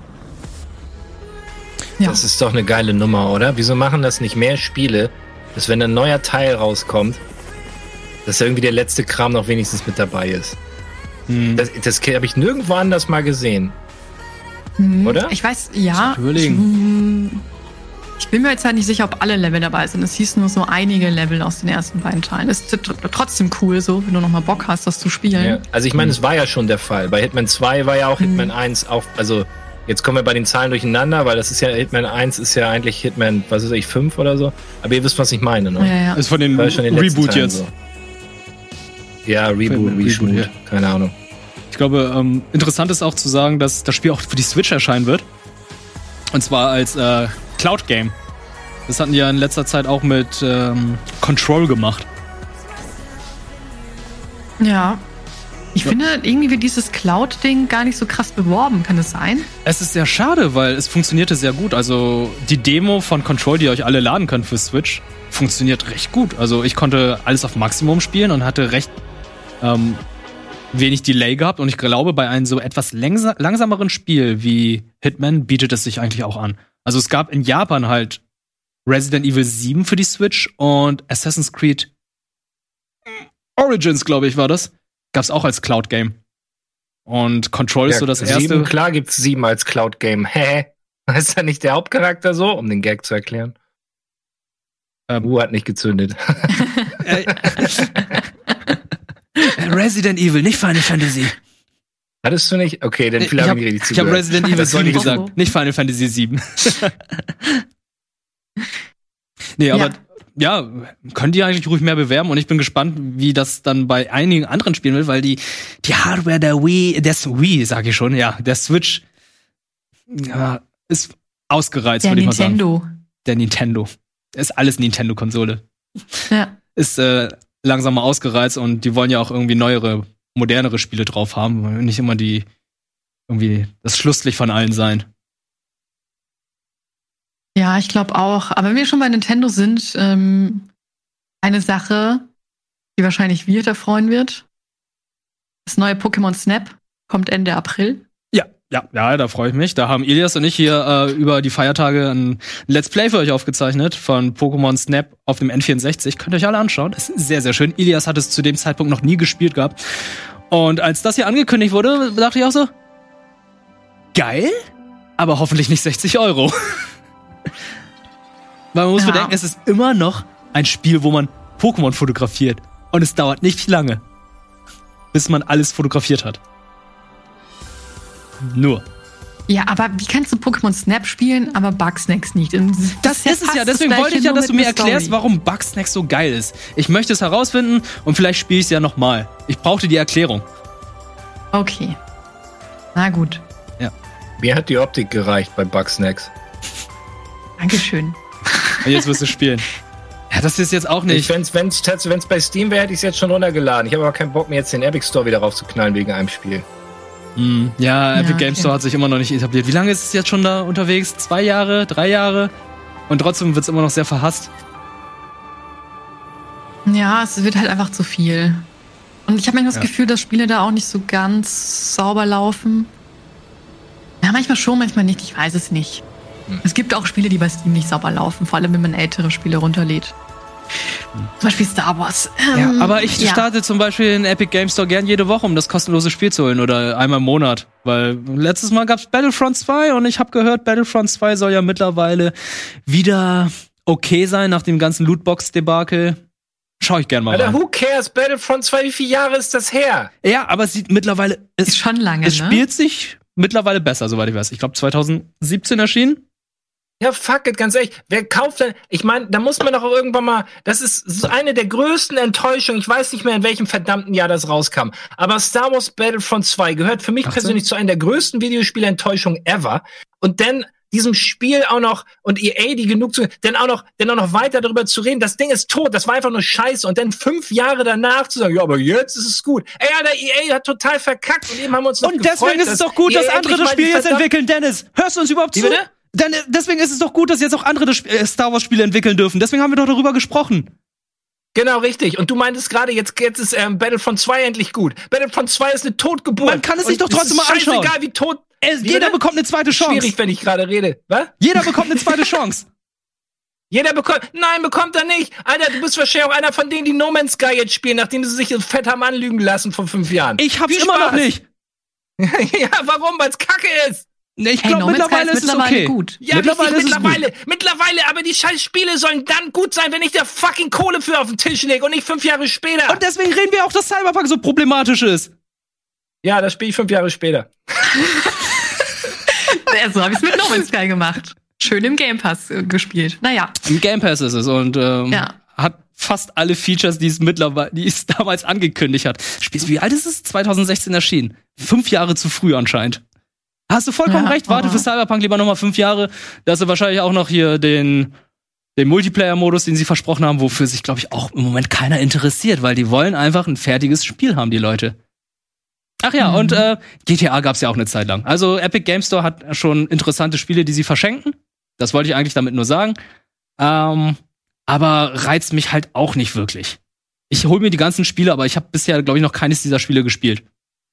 Ja. Das ist doch eine geile Nummer, oder? Wieso machen das nicht mehr Spiele, dass wenn ein neuer Teil rauskommt, dass irgendwie der letzte Kram noch wenigstens mit dabei ist? Hm. Das, das habe ich nirgendwo anders mal gesehen. Hm, oder? Ich weiß, ja. Ich überlegen. Ich, hm, Ich bin mir jetzt halt nicht sicher, ob alle Level dabei sind. Es hieß nur so einige Level aus den ersten beiden Teilen. Ist trotzdem cool so, wenn du nochmal Bock hast, das zu spielen. Ja. Also ich meine, es war ja schon der Fall. Bei Hitman zwei war ja auch Hitman mhm. eins auch, also jetzt kommen wir bei den Zahlen durcheinander, weil das ist ja, Hitman eins ist ja eigentlich Hitman, was weiß ich, fünf oder so. Aber ihr wisst, was ich meine, ne? Ja, ja. Ist von dem Reboot jetzt. So. Ja, Reboot, Reboot, Reboot, ja. Keine Ahnung. Ich glaube, ähm, interessant ist auch zu sagen, dass das Spiel auch für die Switch erscheinen wird. Und zwar als äh, Cloud-Game. Das hatten die ja in letzter Zeit auch mit ähm, Control gemacht. Ja. Ich ja. finde, irgendwie wird dieses Cloud-Ding gar nicht so krass beworben. Kann das sein? Es ist sehr schade, weil es funktionierte sehr gut. Also die Demo von Control, die ihr euch alle laden könnt für Switch, funktioniert recht gut. Also ich konnte alles auf Maximum spielen und hatte recht ähm, wenig Delay gehabt. Und ich glaube, bei einem so etwas langsa- langsameren Spiel wie Hitman bietet es sich eigentlich auch an. Also es gab in Japan halt Resident Evil sieben für die Switch und Assassin's Creed Origins, glaube ich, war das. Gab's auch als Cloud-Game. Und Control ja, ist so das erste. Sieben, klar gibt's sieben als Cloud-Game. Hä? Ist da nicht der Hauptcharakter so, um den Gag zu erklären? Ähm, U hat nicht gezündet. Resident Evil, nicht Final Fantasy. Hattest du nicht? Okay, dann vielleicht habe ich richtig zugehört. Ich habe Resident Evil sieben gesagt, nicht Final Fantasy sieben. Nee, aber ja. ja, könnt ihr eigentlich ruhig mehr bewerben und ich bin gespannt, wie das dann bei einigen anderen Spielen wird, weil die, die Hardware der Wii, der Wii, sag ich schon, ja, der Switch ja, ist ausgereizt, würde ich mal sagen. Der Nintendo. Der Nintendo. Ist alles Nintendo-Konsole. Ja. Ist äh, langsam mal ausgereizt und die wollen ja auch irgendwie neuere, modernere Spiele drauf haben. Nicht immer die, irgendwie das Schlusslicht von allen sein. Ja, ich glaube auch. Aber wenn wir schon bei Nintendo sind, ähm, eine Sache, die wahrscheinlich Wirt erfreuen wird. Das neue Pokémon Snap kommt Ende April. Ja, ja, ja, da freue ich mich. Da haben Ilias und ich hier äh, über die Feiertage ein Let's Play für euch aufgezeichnet von Pokémon Snap auf dem N vierundsechzig. Könnt ihr euch alle anschauen. Das ist sehr, sehr schön. Ilias hat es zu dem Zeitpunkt noch nie gespielt gehabt. Und als das hier angekündigt wurde, dachte ich auch so, geil, aber hoffentlich nicht sechzig Euro. Weil man muss ja. bedenken, es ist immer noch ein Spiel, wo man Pokémon fotografiert. Und es dauert nicht lange, bis man alles fotografiert hat. Nur. Ja, aber wie kannst du Pokémon Snap spielen, aber Bugsnax nicht? Das, das ist es ja, deswegen wollte ich ja, dass du mir erklärst, Story. warum Bugsnax so geil ist. Ich möchte es herausfinden und vielleicht spiele ich es ja nochmal. Ich brauchte die Erklärung. Okay. Na gut. Ja. Mir hat die Optik gereicht bei Bugsnax. Dankeschön. Und jetzt wirst du spielen. Ja, das ist jetzt auch nicht. Wenn es wenn's, wenn's bei Steam wäre, hätte ich es jetzt schon runtergeladen. Ich habe aber keinen Bock, mir jetzt den Epic Store wieder raufzuknallen wegen einem Spiel. Mm, ja, Epic ja, Game okay. Store hat sich immer noch nicht etabliert. Wie lange ist es jetzt schon da unterwegs? Zwei Jahre? Drei Jahre? Und trotzdem wird es immer noch sehr verhasst. Ja, es wird halt einfach zu viel. Und ich habe manchmal das ja. Gefühl, dass Spiele da auch nicht so ganz sauber laufen. Ja, manchmal schon, manchmal nicht. Ich weiß es nicht. Es gibt auch Spiele, die bei Steam nicht sauber laufen, vor allem wenn man ältere Spiele runterlädt. Zum Beispiel Star Wars. Ähm, ja, aber ich ja. starte zum Beispiel in Epic Game Store gern jede Woche, um das kostenlose Spiel zu holen oder einmal im Monat. Weil letztes Mal gab's Battlefront zwei und ich habe gehört, Battlefront zwei soll ja mittlerweile wieder okay sein nach dem ganzen Lootbox-Debakel. Schau ich gern mal Alter, rein. who cares? Battlefront zwei, wie viele Jahre ist das her? Ja, aber es sieht mittlerweile... Es, ist schon lange, Es ne? spielt sich mittlerweile besser, soweit ich weiß. Ich glaube zwanzig siebzehn erschienen. Ja, fuck it, ganz ehrlich. Wer kauft denn? Ich meine, da muss man doch auch irgendwann mal. Das ist so eine der größten Enttäuschungen. Ich weiß nicht mehr, in welchem verdammten Jahr das rauskam. Aber Star Wars Battlefront zwei gehört für mich achtzehn persönlich zu einer der größten Videospiele-Enttäuschungen ever. Und dann diesem Spiel auch noch und E A, die genug zu, dann auch noch, dann auch noch weiter darüber zu reden. Das Ding ist tot. Das war einfach nur Scheiße. Und dann fünf Jahre danach zu sagen, ja, aber jetzt ist es gut. Ey, Alter, E A hat total verkackt. Und eben haben wir uns noch Und gefreut, deswegen ist es doch gut, dass andere das Spiel jetzt entwickeln, Dennis. Hörst du uns überhaupt zu? Wie bitte? Denn, deswegen ist es doch gut, dass jetzt auch andere das Sp- äh, Star Wars Spiele entwickeln dürfen. Deswegen haben wir doch darüber gesprochen. Genau, richtig. Und du meintest gerade, jetzt, jetzt ist ähm, Battlefront zwei endlich gut. Battlefront zwei ist eine Totgeburt. Man kann es sich Und doch trotzdem mal anschauen. Scheißegal, wie tot. Es, wie jeder bitte? bekommt eine zweite Chance. Schwierig, wenn ich gerade rede. Was? Jeder bekommt eine zweite Chance. Jeder bekommt. Nein, bekommt er nicht. Alter, du bist wahrscheinlich auch einer von denen, die No Man's Sky jetzt spielen, nachdem sie sich fett haben anlügen lassen vor fünf Jahren. Ich hab's Viel immer Spaß. noch nicht. Ja, warum? Weil's Kacke ist. Nee, ich Hey, glaube, No Man's Sky mittlerweile ist es mittlerweile okay. gut. Ja, Mittlerweile richtig, ist es mittlerweile, mittlerweile, aber die scheiß Spiele sollen dann gut sein, wenn ich der fucking Kohle für auf den Tisch lege und nicht fünf Jahre später. Und deswegen reden wir auch, dass Cyberpunk so problematisch ist. Ja, das spiele ich fünf Jahre später. Ja, so habe ich es mit No Man's Sky gemacht. Schön im Game Pass äh, gespielt. Naja. Im Game Pass ist es und ähm, Ja. hat fast alle Features, die es mittlerweile, die es damals angekündigt hat. Spiel, wie alt ist es? zwanzig sechzehn erschienen. Fünf Jahre zu früh anscheinend. Hast du vollkommen Ja, recht. Warte aber- für Cyberpunk lieber noch mal fünf Jahre. Da hast du wahrscheinlich auch noch hier den den Multiplayer-Modus, den sie versprochen haben, wofür sich, glaube ich, auch im Moment keiner interessiert, weil die wollen einfach ein fertiges Spiel haben, die Leute. Ach ja, Mhm. und äh, G T A gab's ja auch eine Zeit lang. Also Epic Game Store hat schon interessante Spiele, die sie verschenken. Das wollte ich eigentlich damit nur sagen. Ähm, aber reizt mich halt auch nicht wirklich. Ich hole mir die ganzen Spiele, aber ich habe bisher, glaube ich, noch keines dieser Spiele gespielt.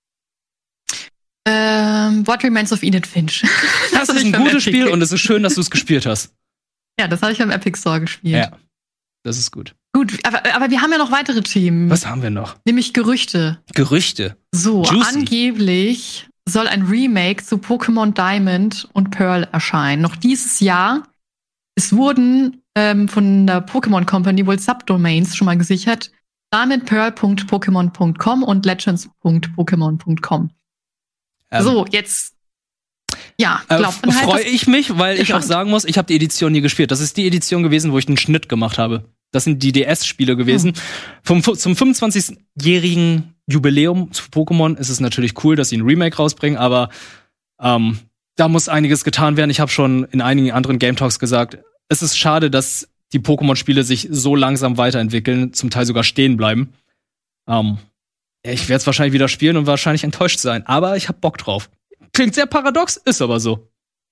Ähm, What Remains of Edith Finch. Das, hab ist ich ein beim gutes Epic- Spiel und es ist schön, dass du es gespielt hast. Ja, das habe ich beim Epic Store gespielt. Ja, das ist gut. Gut, aber, aber wir haben ja noch weitere Themen. Was haben wir noch? Nämlich Gerüchte. Gerüchte. So, Juicy. angeblich soll ein Remake zu Pokémon Diamond und Pearl erscheinen. Noch dieses Jahr. Es wurden ähm, von der Pokémon Company wohl Subdomains schon mal gesichert. diamond pearl punkt pokémon punkt com und legends punkt pokémon punkt com. Ähm, So, jetzt. Ja, Äh, glaubt man halt. freue dass- ich mich, weil ich auch Gespannt. sagen muss, ich habe die Edition nie gespielt. Das ist die Edition gewesen, wo ich einen Schnitt gemacht habe. Das sind die D S-Spiele gewesen. Vom, zum fünfundzwanzigjährigen Jubiläum zu Pokémon ist es natürlich cool, dass sie ein Remake rausbringen, aber ähm, da muss einiges getan werden. Ich habe schon in einigen anderen Game Talks gesagt, es ist schade, dass die Pokémon-Spiele sich so langsam weiterentwickeln, zum Teil sogar stehen bleiben. Ähm, ja, ich werde es wahrscheinlich wieder spielen und wahrscheinlich enttäuscht sein, aber ich habe Bock drauf. Klingt sehr paradox, ist aber so.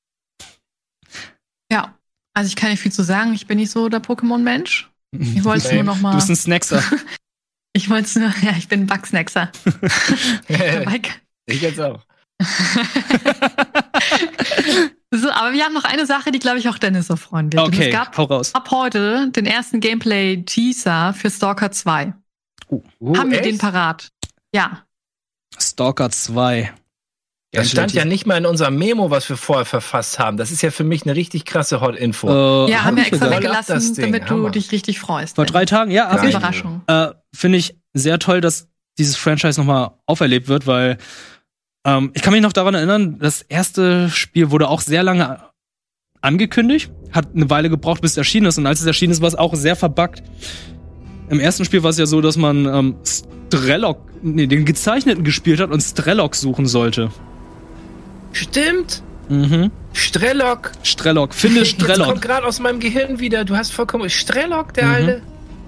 Ja, also ich kann nicht viel zu sagen. Ich bin nicht so der Pokémon-Mensch. Ich wollte es nur noch mal. Du bist ein Snackser. Ich wollte es nur. Ja, ich bin ein Bugsnackser. Dabei kann- Ich jetzt auch. So, aber wir haben noch eine Sache, die, glaube ich, auch Dennis so freuen wird. Und Okay, es gab hau raus. ab heute den ersten Gameplay-Teaser für Stalker zwei. Uh, haben wir echt? den parat? Ja. Stalker zwei. Das stand ja nicht mal in unserem Memo, was wir vorher verfasst haben. Das ist ja für mich eine richtig krasse Hot-Info. Äh, Ja, hab haben wir ich extra sogar. Voll ab das weggelassen, Ding, damit du Hammer. dich richtig freust. Vor drei Tagen, ja, Das hab ist ich. eine Überraschung. Äh, Finde ich sehr toll, dass dieses Franchise nochmal auferlebt wird, weil ähm, ich kann mich noch daran erinnern, das erste Spiel wurde auch sehr lange angekündigt, hat eine Weile gebraucht, bis es erschienen ist, und als es erschienen ist, war es auch sehr verbuggt. Im ersten Spiel war es ja so, dass man ähm, Strelok, nee, den gezeichneten gespielt hat und Strelok suchen sollte. Stimmt. Mhm. Strelok. Strelok, finde Jetzt kommt Strelok. gerade aus meinem Gehirn wieder. Du hast vollkommen. Strelok, der Mhm. Alte.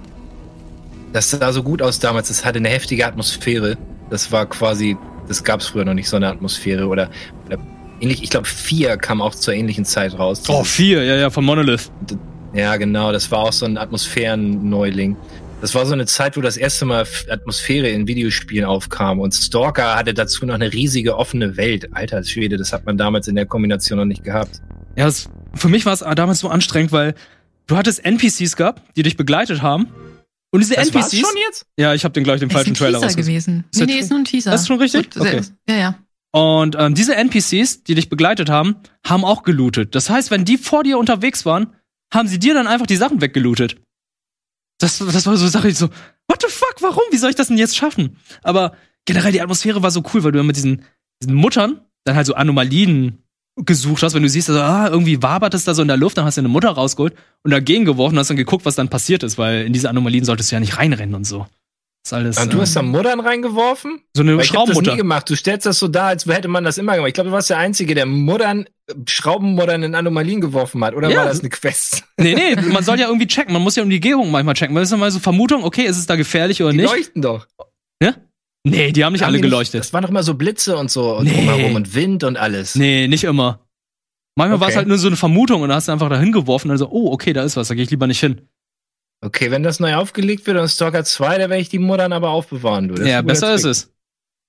Das sah so gut aus damals. Das hatte eine heftige Atmosphäre. Das war quasi. Das gab es früher noch nicht, so eine Atmosphäre. Oder, oder ähnlich. Ich glaube, vier kam auch zur ähnlichen Zeit raus. Oh, vier, ja, ja, von Monolith. Ja, genau. Das war auch so ein Atmosphären-Neuling. Das war so eine Zeit, wo das erste Mal Atmosphäre in Videospielen aufkam. Und Stalker hatte dazu noch eine riesige offene Welt. Alter Schwede, das hat man damals in der Kombination noch nicht gehabt. Ja, das, für mich war es damals so anstrengend, weil du hattest N P Cs gehabt, die dich begleitet haben. Und diese Das N P war's Cs. schon jetzt? Ja, ich habe den gleich den Ist falschen ein Trailer Teaser rausgesucht. gewesen. Ist Nee, der nee, ist nur ein Teaser. Das ist schon richtig? So, sehr- Okay. Ja, ja. Und ähm, diese N P Cs, die dich begleitet haben, haben auch gelootet. Das heißt, wenn die vor dir unterwegs waren, haben sie dir dann einfach die Sachen weggelootet. Das, das war so eine Sache, die so, what the fuck, warum? Wie soll ich das denn jetzt schaffen? Aber generell die Atmosphäre war so cool, weil du ja mit diesen, diesen Muttern dann halt so Anomalien gesucht hast, wenn du siehst, also, ah, irgendwie wabert es da so in der Luft, dann hast du eine Mutter rausgeholt und dagegen geworfen und hast dann geguckt, was dann passiert ist, weil in diese Anomalien solltest du ja nicht reinrennen und so. Das ist alles, Und du ähm, hast da Muttern reingeworfen? so eine Weil ich hab das nie Schraubenmutter. gemacht. Du stellst das so dar, als hätte man das immer gemacht. Ich glaube, du warst der Einzige, der Muttern, Schraubenmuttern in Anomalien geworfen hat. Oder Ja. war das eine Quest? Nee, nee, man soll ja irgendwie checken. Man muss ja Umgebung manchmal checken. Man ist ja mal so Vermutung, okay, ist es da gefährlich oder Die nicht? leuchten doch. Nee, die haben nicht Haben alle die geleuchtet. Das waren doch immer so Blitze und so und Nee. drumherum und Wind und alles. Nee, nicht immer. Manchmal war es Okay. halt nur so eine Vermutung und dann hast du einfach da hingeworfen und dann so, oh, okay, da ist was, da gehe ich lieber nicht hin. Okay, wenn das neu aufgelegt wird und Stalker zwei, da werde ich die Muttern aber aufbewahren. Du. Das Ja, ein guter besser ist Trick. es.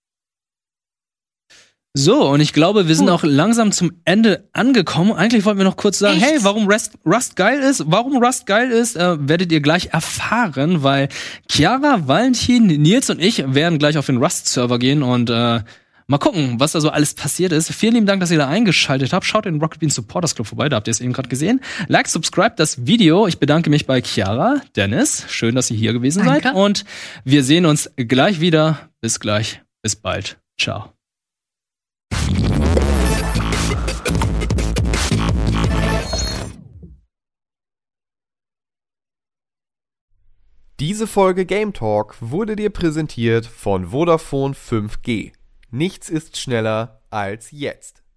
So, und ich glaube, wir sind Gut. auch langsam zum Ende angekommen. Eigentlich wollten wir noch kurz sagen, Echt? hey, warum Rust, Rust geil ist, warum Rust geil ist, äh, werdet ihr gleich erfahren, weil Chiara, Valentin, Nils und ich werden gleich auf den Rust-Server gehen und äh, Mal gucken, was da so alles passiert ist. Vielen lieben Dank, dass ihr da eingeschaltet habt. Schaut in den Rocket Beans Supporters Club vorbei, da habt ihr es eben gerade gesehen. Like, subscribe das Video. Ich bedanke mich bei Chiara, Dennis. Schön, dass ihr hier gewesen Danke. seid. Und wir sehen uns gleich wieder. Bis gleich. Bis bald. Ciao. Diese Folge Game Talk wurde dir präsentiert von Vodafone fünf G. Nichts ist schneller als jetzt.